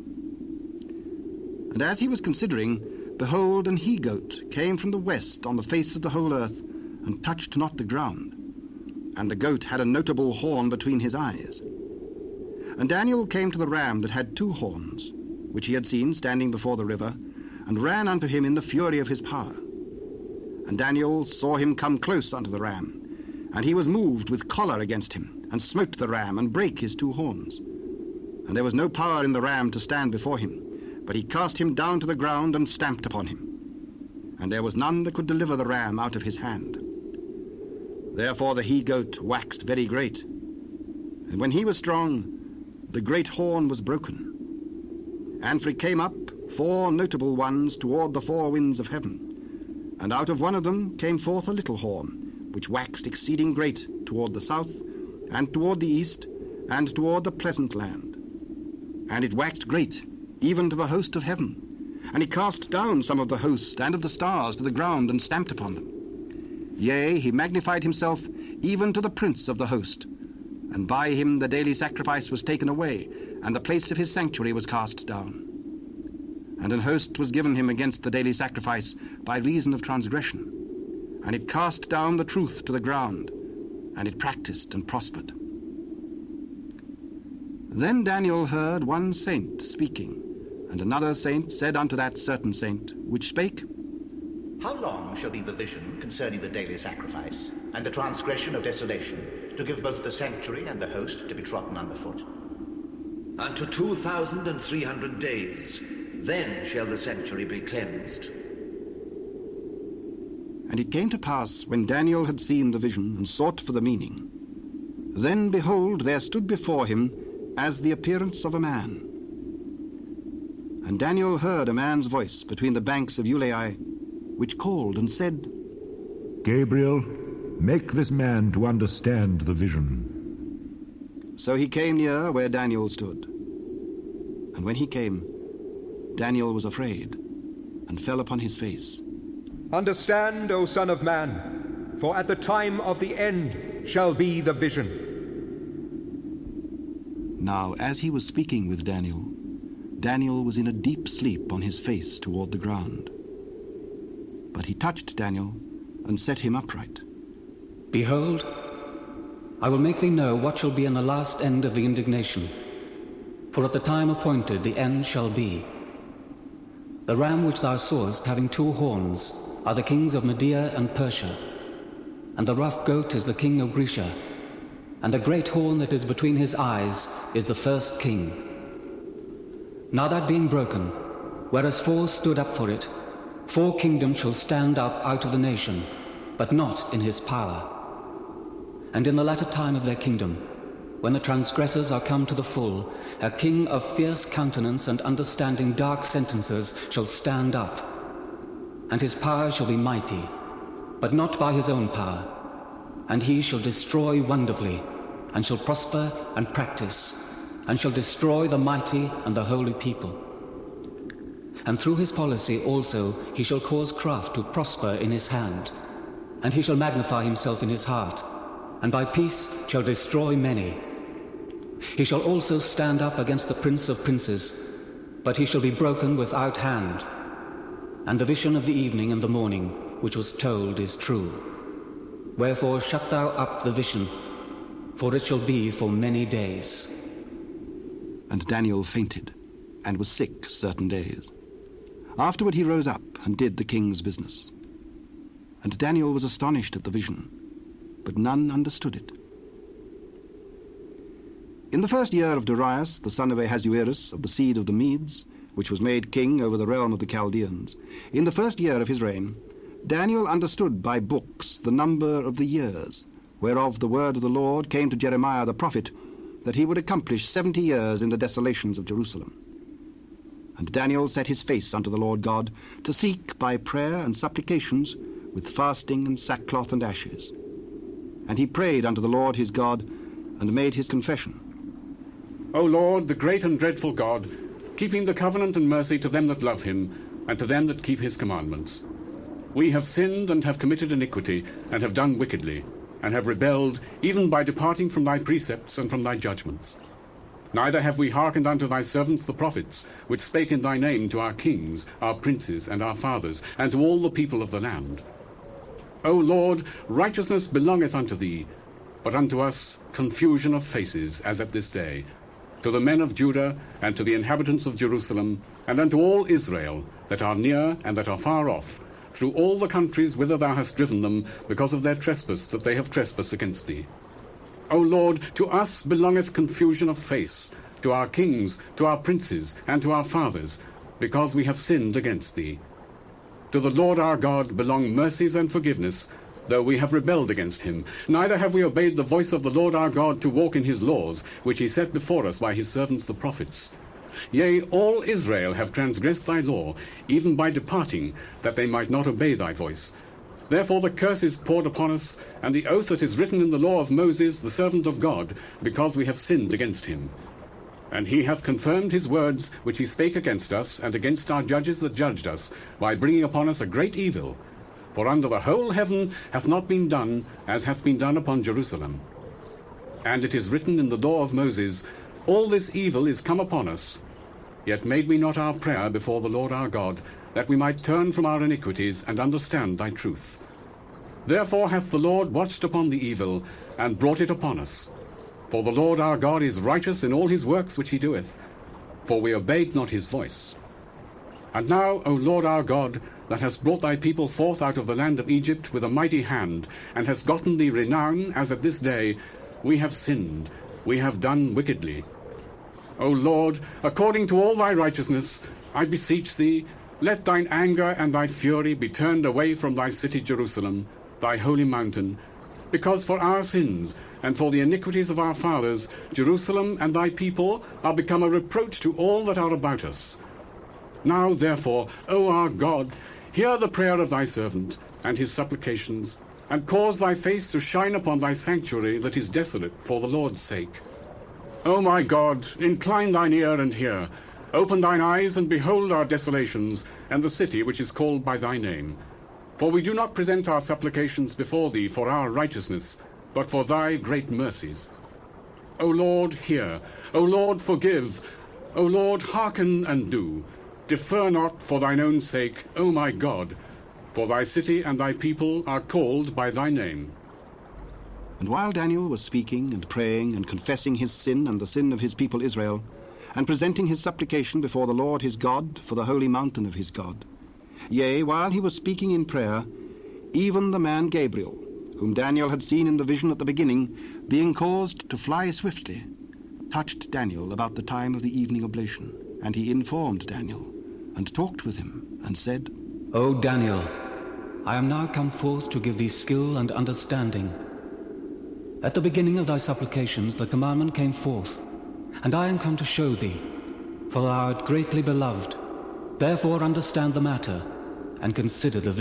And as he was considering, behold, an he-goat came from the west on the face of the whole earth, and touched not the ground. And the goat had a notable horn between his eyes. And Daniel came to the ram that had 2 horns, which he had seen standing before the river, and ran unto him in the fury of his power. And Daniel saw him come close unto the ram, and he was moved with choler against him, and smote the ram, and brake his 2 horns. And there was no power in the ram to stand before him, but he cast him down to the ground, and stamped upon him. And there was none that could deliver the ram out of his hand. Therefore the he-goat waxed very great. And when he was strong, the great horn was broken. And for it came up 4 notable ones toward the 4 winds of heaven. And out of one of them came forth a little horn, which waxed exceeding great toward the south, and toward the east, and toward the pleasant land. And it waxed great, even to the host of heaven. And he cast down some of the host and of the stars to the ground, and stamped upon them. Yea, he magnified himself even to the prince of the host. And by him the daily sacrifice was taken away, and the place of his sanctuary was cast down. And an host was given him against the daily sacrifice by reason of transgression. And it cast down the truth to the ground, and it practiced and prospered. Then Daniel heard one saint speaking, and another saint said unto that certain saint, which spake, How long shall be the vision concerning the daily sacrifice, and the transgression of desolation, to give both the sanctuary and the host to be trodden underfoot? Unto 2,300 days, then shall the sanctuary be cleansed. And it came to pass, when Daniel had seen the vision, and sought for the meaning, then, behold, there stood before him as the appearance of a man. And Daniel heard a man's voice between the banks of Ulai, which called and said, Gabriel, make this man to understand the vision. So he came near where Daniel stood. And when he came, Daniel was afraid, and fell upon his face. Understand, O Son of Man, for at the time of the end shall be the vision. Now, as he was speaking with Daniel, Daniel was in a deep sleep on his face toward the ground. But he touched Daniel, and set him upright. Behold, I will make thee know what shall be in the last end of the indignation. For at the time appointed the end shall be. The ram which thou sawest having 2 horns are the kings of Media and Persia, and the rough goat is the king of Grecia, and the great horn that is between his eyes is the first king. Now that being broken, whereas 4 stood up for it, 4 kingdoms shall stand up out of the nation, but not in his power. And in the latter time of their kingdom, when the transgressors are come to the full, a king of fierce countenance and understanding dark sentences shall stand up. And his power shall be mighty, but not by his own power. And he shall destroy wonderfully, and shall prosper and practice, and shall destroy the mighty and the holy people. And through his policy also he shall cause craft to prosper in his hand, and he shall magnify himself in his heart, and by peace shall destroy many. He shall also stand up against the prince of princes, but he shall be broken without hand. And the vision of the evening and the morning, which was told, is true. Wherefore shut thou up the vision, for it shall be for many days. And Daniel fainted, and was sick certain days. Afterward he rose up, and did the king's business. And Daniel was astonished at the vision, but none understood it. In the first year of Darius, the son of Ahasuerus, of the seed of the Medes, which was made king over the realm of the Chaldeans, in the first year of his reign, Daniel understood by books the number of the years, whereof the word of the Lord came to Jeremiah the prophet, that he would accomplish 70 years in the desolations of Jerusalem. And Daniel set his face unto the Lord God, to seek by prayer and supplications, with fasting and sackcloth and ashes. And he prayed unto the Lord his God, and made his confession. O Lord, the great and dreadful God, keeping the covenant and mercy to them that love him, and to them that keep his commandments. We have sinned and have committed iniquity, and have done wickedly, and have rebelled, even by departing from thy precepts and from thy judgments. Neither have we hearkened unto thy servants the prophets, which spake in thy name to our kings, our princes, and our fathers, and to all the people of the land. O Lord, righteousness belongeth unto thee, but unto us confusion of faces, as at this day, to the men of Judah, and to the inhabitants of Jerusalem, and unto all Israel, that are near and that are far off, through all the countries whither thou hast driven them, because of their trespass that they have trespassed against thee. O Lord, to us belongeth confusion of face, to our kings, to our princes, and to our fathers, because we have sinned against thee. To the Lord our God belong mercies and forgiveness, though we have rebelled against him. Neither have we obeyed the voice of the Lord our God to walk in his laws, which he set before us by his servants the prophets. Yea, all Israel have transgressed thy law, even by departing, that they might not obey thy voice. Therefore the curse is poured upon us, and the oath that is written in the law of Moses, the servant of God, because we have sinned against him. And he hath confirmed his words, which he spake against us, and against our judges that judged us, by bringing upon us a great evil. For under the whole heaven hath not been done, as hath been done upon Jerusalem. And it is written in the law of Moses, all this evil is come upon us. Yet made we not our prayer before the Lord our God, that we might turn from our iniquities, and understand thy truth. Therefore hath the Lord watched upon the evil, and brought it upon us. For the Lord our God is righteous in all his works which he doeth, for we obeyed not his voice. And now, O Lord our God, that hast brought thy people forth out of the land of Egypt with a mighty hand, and hast gotten thee renown, as at this day, we have sinned, we have done wickedly. O Lord, according to all thy righteousness, I beseech thee, let thine anger and thy fury be turned away from thy city Jerusalem, thy holy mountain, because for our sins and for the iniquities of our fathers, Jerusalem and thy people are become a reproach to all that are about us. Now, therefore, O our God, hear the prayer of thy servant and his supplications, and cause thy face to shine upon thy sanctuary that is desolate for the Lord's sake. O my God, incline thine ear and hear. Open thine eyes and behold our desolations, and the city which is called by thy name. For we do not present our supplications before thee for our righteousness, but for thy great mercies. O Lord, hear. O Lord, forgive. O Lord, hearken and do. Defer not for thine own sake, O my God, for thy city and thy people are called by thy name. And while Daniel was speaking and praying and confessing his sin and the sin of his people Israel, and presenting his supplication before the Lord his God for the holy mountain of his God, yea, while he was speaking in prayer, even the man Gabriel, whom Daniel had seen in the vision at the beginning, being caused to fly swiftly, touched Daniel about the time of the evening oblation. And he informed Daniel, and talked with him, and said, O Daniel, I am now come forth to give thee skill and understanding. At the beginning of thy supplications the commandment came forth, and I am come to show thee, for thou art greatly beloved. Therefore understand the matter, and consider the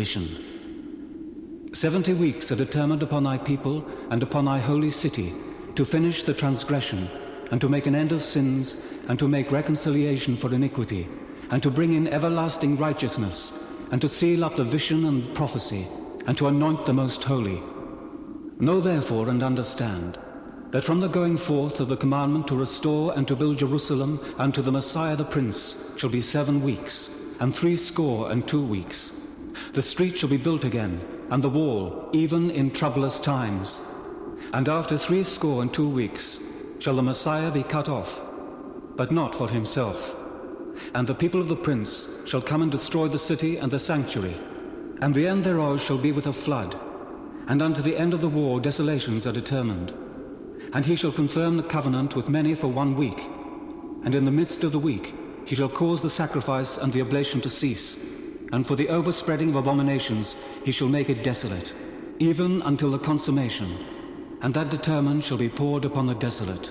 vision. 70 weeks are determined upon thy people and upon thy holy city, to finish the transgression, and to make an end of sins, and to make reconciliation for iniquity, and to bring in everlasting righteousness, and to seal up the vision and prophecy, and to anoint the most holy. Know therefore and understand, that from the going forth of the commandment to restore and to build Jerusalem unto the Messiah the Prince shall be 7 weeks, and 62 weeks. The street shall be built again, and the wall, even in troublous times. And after 62 weeks shall the Messiah be cut off. but not for himself. And the people of the prince shall come and destroy the city and the sanctuary, and the end thereof shall be with a flood. And unto the end of the war desolations are determined. And he shall confirm the covenant with many for 1 week. And in the midst of the week he shall cause the sacrifice and the oblation to cease. And for the overspreading of abominations he shall make it desolate, even until the consummation. And that determined shall be poured upon the desolate.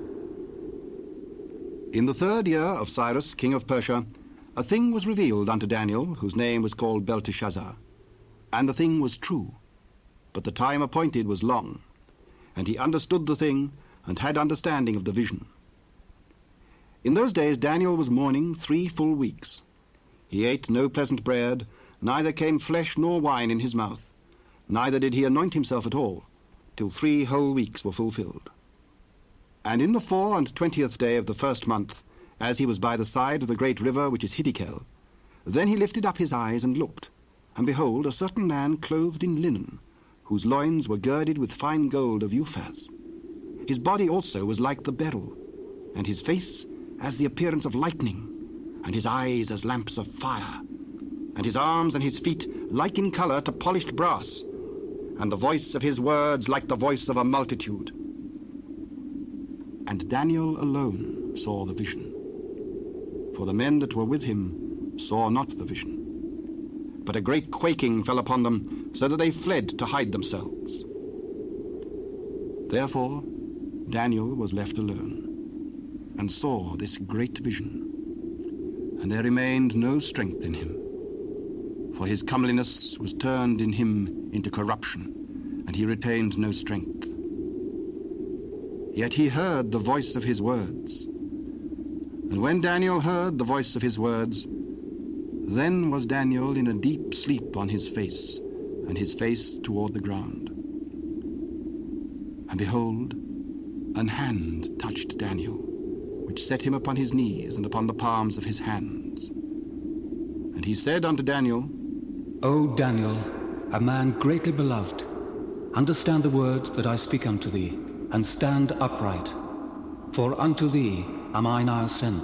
In the 3rd year of Cyrus, king of Persia, a thing was revealed unto Daniel, whose name was called Belteshazzar. And the thing was true, but the time appointed was long. And he understood the thing, and had understanding of the vision. In those days Daniel was mourning 3 full weeks. He ate no pleasant bread, neither came flesh nor wine in his mouth, neither did he anoint himself at all, till 3 whole weeks were fulfilled. And in the 24th day of the 1st month, as he was by the side of the great river which is Hiddekel, then he lifted up his eyes and looked, and behold, a certain man clothed in linen, whose loins were girded with fine gold of Uphaz. His body also was like the beryl, and his face as the appearance of lightning, and his eyes as lamps of fire, and his arms and his feet like in colour to polished brass, and the voice of his words like the voice of a multitude. And Daniel alone saw the vision, for the men that were with him saw not the vision. But a great quaking fell upon them, so that they fled to hide themselves. Therefore Daniel was left alone, and saw this great vision. And there remained no strength in him, for his comeliness was turned in him into corruption, and he retained no strength. Yet he heard the voice of his words. And when Daniel heard the voice of his words, then was Daniel in a deep sleep on his face, and his face toward the ground. And behold, an hand touched Daniel, which set him upon his knees and upon the palms of his hands. And he said unto Daniel, O Daniel, a man greatly beloved, understand the words that I speak unto thee, and stand upright, for unto thee am I now sent.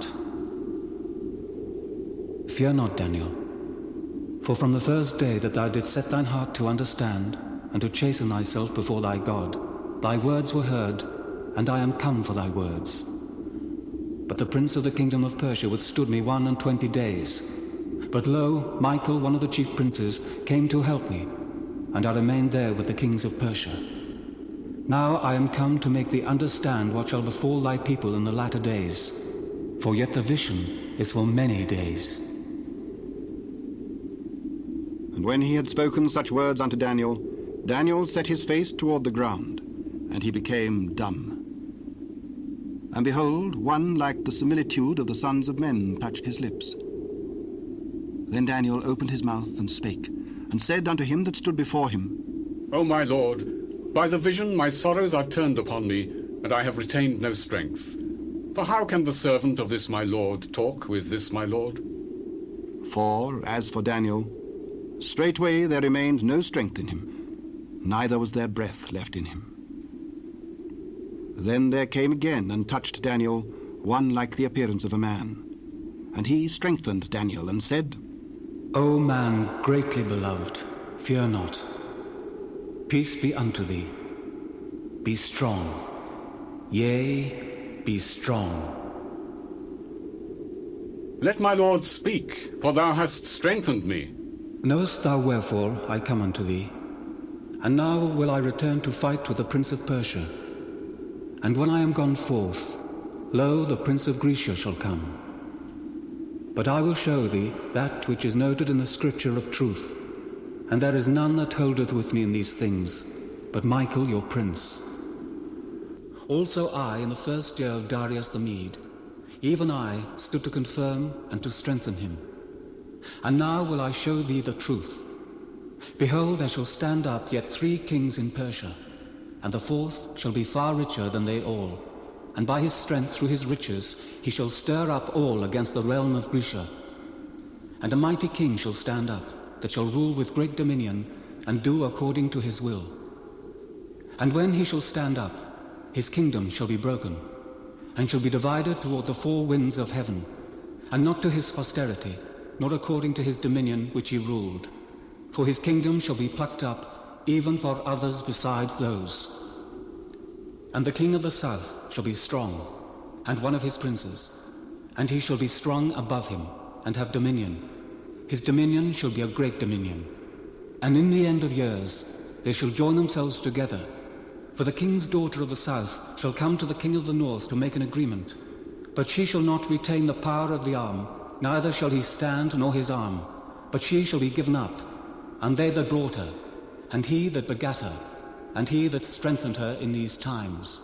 Fear not, Daniel, for from the first day that thou didst set thine heart to understand, and to chasten thyself before thy God, thy words were heard, and I am come for thy words. But the prince of the kingdom of Persia withstood me 21 days. But lo, Michael, one of the chief princes, came to help me, and I remained there with the kings of Persia. Now I am come to make thee understand what shall befall thy people in the latter days, for yet the vision is for many days. And when he had spoken such words unto Daniel, Daniel set his face toward the ground, and he became dumb. And behold, one like the similitude of the sons of men touched his lips. Then Daniel opened his mouth and spake, and said unto him that stood before him, O my lord, by the vision my sorrows are turned upon me, and I have retained no strength. For how can the servant of this my lord talk with this my lord? For, as for Daniel, straightway there remained no strength in him, neither was there breath left in him. Then there came again and touched Daniel one like the appearance of a man. And he strengthened Daniel and said, O man greatly beloved, fear not. Peace be unto thee. Be strong. Yea, be strong. Let my lord speak, for thou hast strengthened me. Knowest thou wherefore I come unto thee? And now will I return to fight with the prince of Persia. And when I am gone forth, lo, the prince of Grecia shall come. But I will show thee that which is noted in the scripture of truth, and there is none that holdeth with me in these things, but Michael your prince. Also I, in the 1st year of Darius the Mede, even I stood to confirm and to strengthen him. And now will I show thee the truth. Behold, there shall stand up yet 3 kings in Persia, and the 4th shall be far richer than they all, and by his strength through his riches he shall stir up all against the realm of Grecia. And a mighty king shall stand up, that shall rule with great dominion, and do according to his will. And when he shall stand up, his kingdom shall be broken, and shall be divided toward the four winds of heaven, and not to his posterity, nor according to his dominion which he ruled. For his kingdom shall be plucked up, even for others besides those. And the king of the south shall be strong, and one of his princes, and he shall be strong above him, and have dominion. His dominion shall be a great dominion. And in the end of years they shall join themselves together. For the king's daughter of the south shall come to the king of the north to make an agreement. But she shall not retain the power of the arm, neither shall he stand nor his arm, but she shall be given up, and they that brought her, and he that begat her, and he that strengthened her in these times.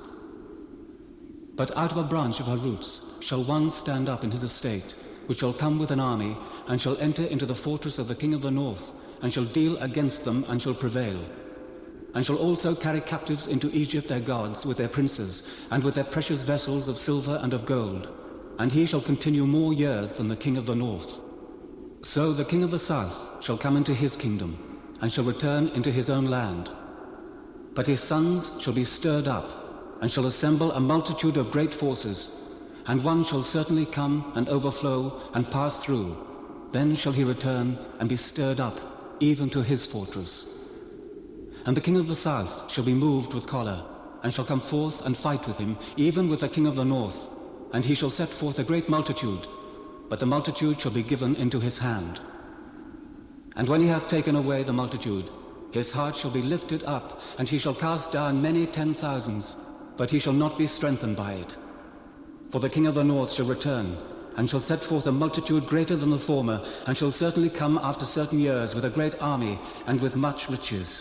But out of a branch of her roots shall one stand up in his estate, which shall come with an army, and shall enter into the fortress of the king of the north, and shall deal against them, and shall prevail. And shall also carry captives into Egypt their gods, with their princes, and with their precious vessels of silver and of gold. And he shall continue more years than the king of the north. So the king of the south shall come into his kingdom, and shall return into his own land. But his sons shall be stirred up, and shall assemble a multitude of great forces, and one shall certainly come and overflow and pass through. Then shall he return and be stirred up, even to his fortress. And the king of the south shall be moved with choler, and shall come forth and fight with him, even with the king of the north. And he shall set forth a great multitude, but the multitude shall be given into his hand. And when he hath taken away the multitude, his heart shall be lifted up, and he shall cast down many 10,000s, but he shall not be strengthened by it. For the king of the north shall return, and shall set forth a multitude greater than the former, and shall certainly come after certain years with a great army, and with much riches.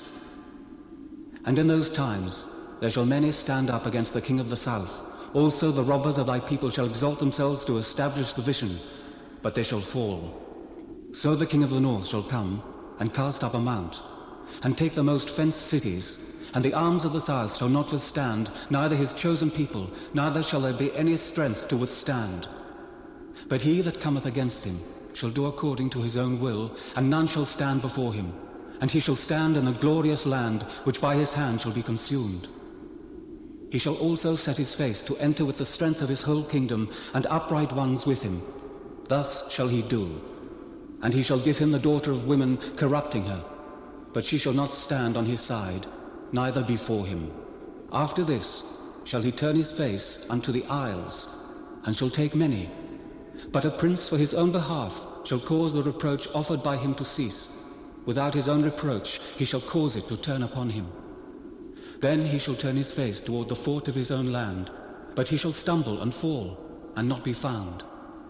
And in those times there shall many stand up against the king of the south. Also the robbers of thy people shall exalt themselves to establish the vision, but they shall fall. So the king of the north shall come, and cast up a mount, and take the most fenced cities, and the arms of the south shall not withstand, neither his chosen people, neither shall there be any strength to withstand. But he that cometh against him shall do according to his own will, and none shall stand before him. And he shall stand in the glorious land, which by his hand shall be consumed. He shall also set his face to enter with the strength of his whole kingdom, and upright ones with him. Thus shall he do. And he shall give him the daughter of women, corrupting her. But she shall not stand on his side, neither before him. After this shall he turn his face unto the isles, and shall take many. But a prince for his own behalf shall cause the reproach offered by him to cease. Without his own reproach he shall cause it to turn upon him. Then he shall turn his face toward the fort of his own land, but he shall stumble and fall, and not be found.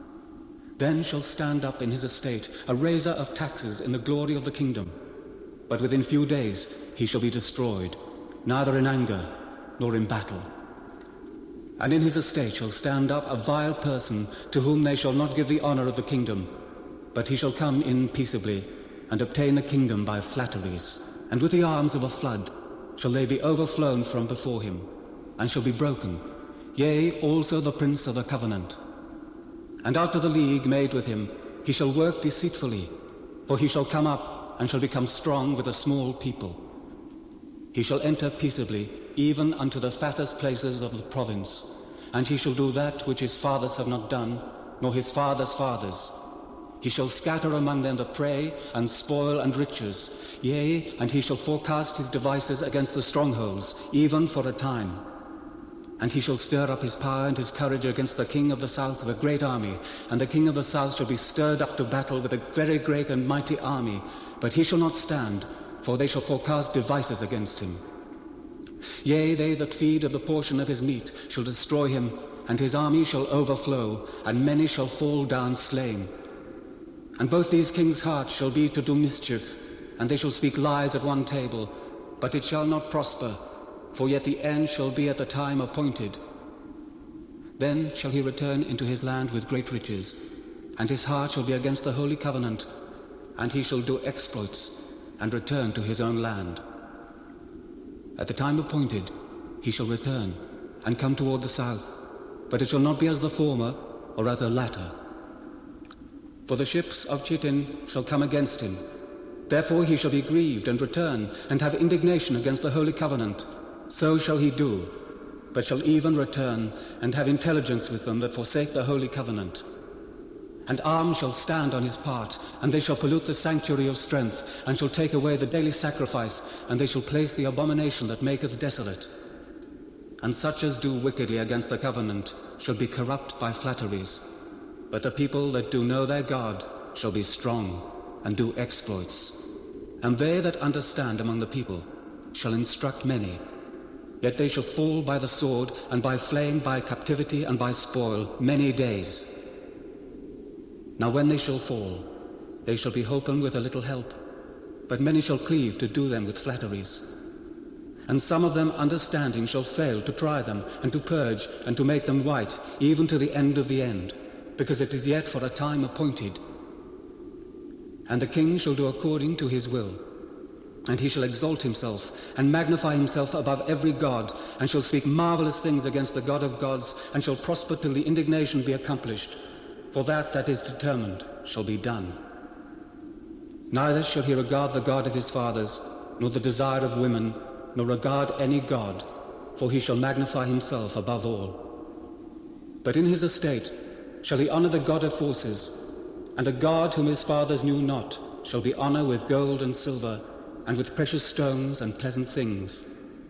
Then shall stand up in his estate a raiser of taxes in the glory of the kingdom. But within few days he shall be destroyed, neither in anger nor in battle. And in his estate shall stand up a vile person, to whom they shall not give the honor of the kingdom, but he shall come in peaceably, and obtain the kingdom by flatteries. And with the arms of a flood shall they be overflown from before him, and shall be broken, yea, also the prince of the covenant. And after the league made with him, he shall work deceitfully, for he shall come up, and shall become strong with a small people. He shall enter peaceably, even unto the fattest places of the province, and he shall do that which his fathers have not done, nor his fathers' fathers. He shall scatter among them the prey, and spoil and riches. Yea, and he shall forecast his devices against the strongholds, even for a time. And he shall stir up his power and his courage against the king of the south with a great army. And the king of the south shall be stirred up to battle with a very great and mighty army. But he shall not stand, for they shall forecast devices against him. Yea, they that feed of the portion of his meat shall destroy him, and his army shall overflow, and many shall fall down slain. And both these kings' hearts shall be to do mischief, and they shall speak lies at one table, but it shall not prosper, for yet the end shall be at the time appointed. Then shall he return into his land with great riches, and his heart shall be against the holy covenant, and he shall do exploits, and return to his own land. At the time appointed he shall return, and come toward the south, but it shall not be as the former, or as the latter. For the ships of Chittim shall come against him. Therefore he shall be grieved and return, and have indignation against the holy covenant. So shall he do. but shall even return and have intelligence with them that forsake the holy covenant. And arms shall stand on his part, and they shall pollute the sanctuary of strength, and shall take away the daily sacrifice, and they shall place the abomination that maketh desolate. And such as do wickedly against the covenant shall be corrupt by flatteries. But the people that do know their God shall be strong, and do exploits. And they that understand among the people shall instruct many. Yet they shall fall by the sword, and by flame, by captivity, and by spoil, many days. Now when they shall fall, they shall be holpen with a little help, but many shall cleave to do them with flatteries. And some of them understanding shall fail to try them, and to purge, and to make them white, even to the end of the end, because it is yet for a time appointed. And the king shall do according to his will, and he shall exalt himself, and magnify himself above every god, and shall speak marvelous things against the God of gods, and shall prosper till the indignation be accomplished. For that is determined shall be done. Neither shall he regard the God of his fathers, nor the desire of women, nor regard any god, for he shall magnify himself above all. But in his estate shall he honor the God of forces, and a God whom his fathers knew not shall be honor with gold and silver, and with precious stones and pleasant things.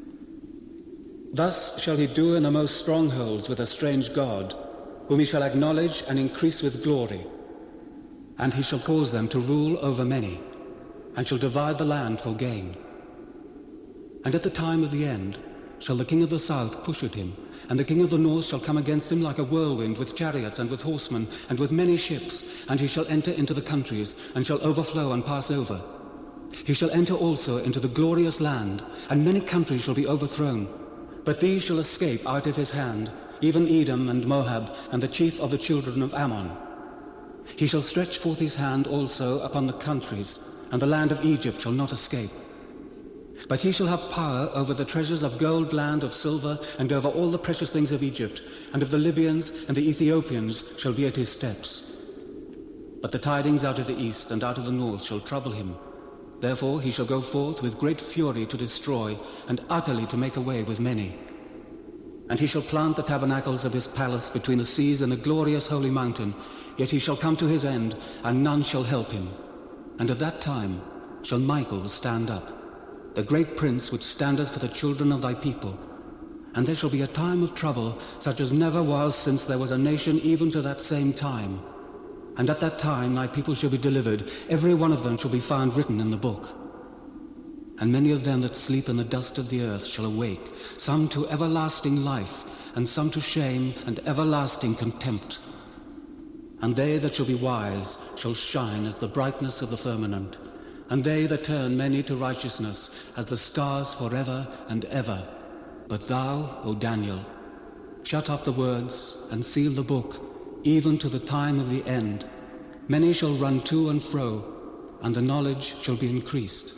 Thus shall he do in the most strongholds with a strange God, whom he shall acknowledge and increase with glory. And he shall cause them to rule over many, and shall divide the land for gain. And at the time of the end shall the king of the south push at him, and the king of the north shall come against him like a whirlwind, with chariots and with horsemen, and with many ships, and he shall enter into the countries, and shall overflow and pass over. He shall enter also into the glorious land, and many countries shall be overthrown, but these shall escape out of his hand, even Edom and Moab, and the chief of the children of Ammon. He shall stretch forth his hand also upon the countries, and the land of Egypt shall not escape. But he shall have power over the treasures of gold, land, of silver, and over all the precious things of Egypt, and of the Libyans and the Ethiopians shall be at his steps. But the tidings out of the east and out of the north shall trouble him. Therefore he shall go forth with great fury to destroy, and utterly to make away with many. And he shall plant the tabernacles of his palace between the seas and the glorious holy mountain, yet he shall come to his end, and none shall help him. And at that time shall Michael stand up, the great prince which standeth for the children of thy people. And there shall be a time of trouble, such as never was since there was a nation even to that same time. And at that time thy people shall be delivered, every one of them shall be found written in the book. And many of them that sleep in the dust of the earth shall awake, some to everlasting life, and some to shame and everlasting contempt. And they that shall be wise shall shine as the brightness of the firmament, and they that turn many to righteousness as the stars forever and ever. But thou, O Daniel, shut up the words and seal the book, even to the time of the end. Many shall run to and fro, and the knowledge shall be increased.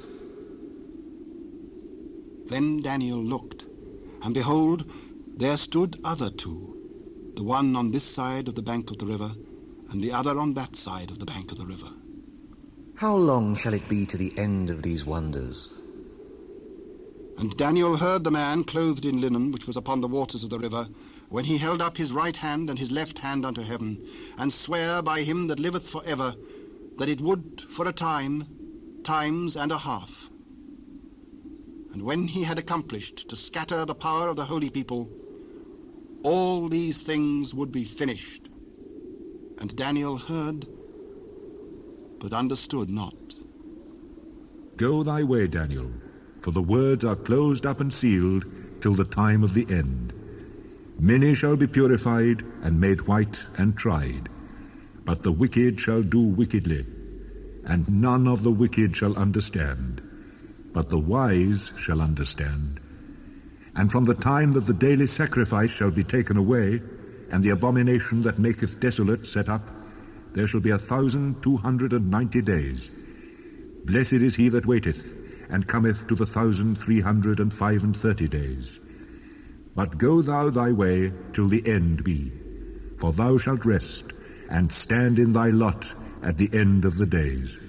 Then Daniel looked, and behold, there stood other two, the one on this side of the bank of the river, and the other on that side of the bank of the river. How long shall it be to the end of these wonders? And Daniel heard the man clothed in linen, which was upon the waters of the river, when he held up his right hand and his left hand unto heaven, and sware by him that liveth for ever, that it would for a time, times and a half. And when he had accomplished to scatter the power of the holy people, all these things would be finished. And Daniel heard, but understood not. Go thy way, Daniel, for the words are closed up and sealed till the time of the end. Many shall be purified and made white and tried, but the wicked shall do wickedly, and none of the wicked shall understand, but the wise shall understand. And from the time that the daily sacrifice shall be taken away, and the abomination that maketh desolate set up, there shall be 1,290 days. Blessed is he that waiteth, and cometh to the 1,335 days. But go thou thy way till the end be, for thou shalt rest, and stand in thy lot at the end of the days.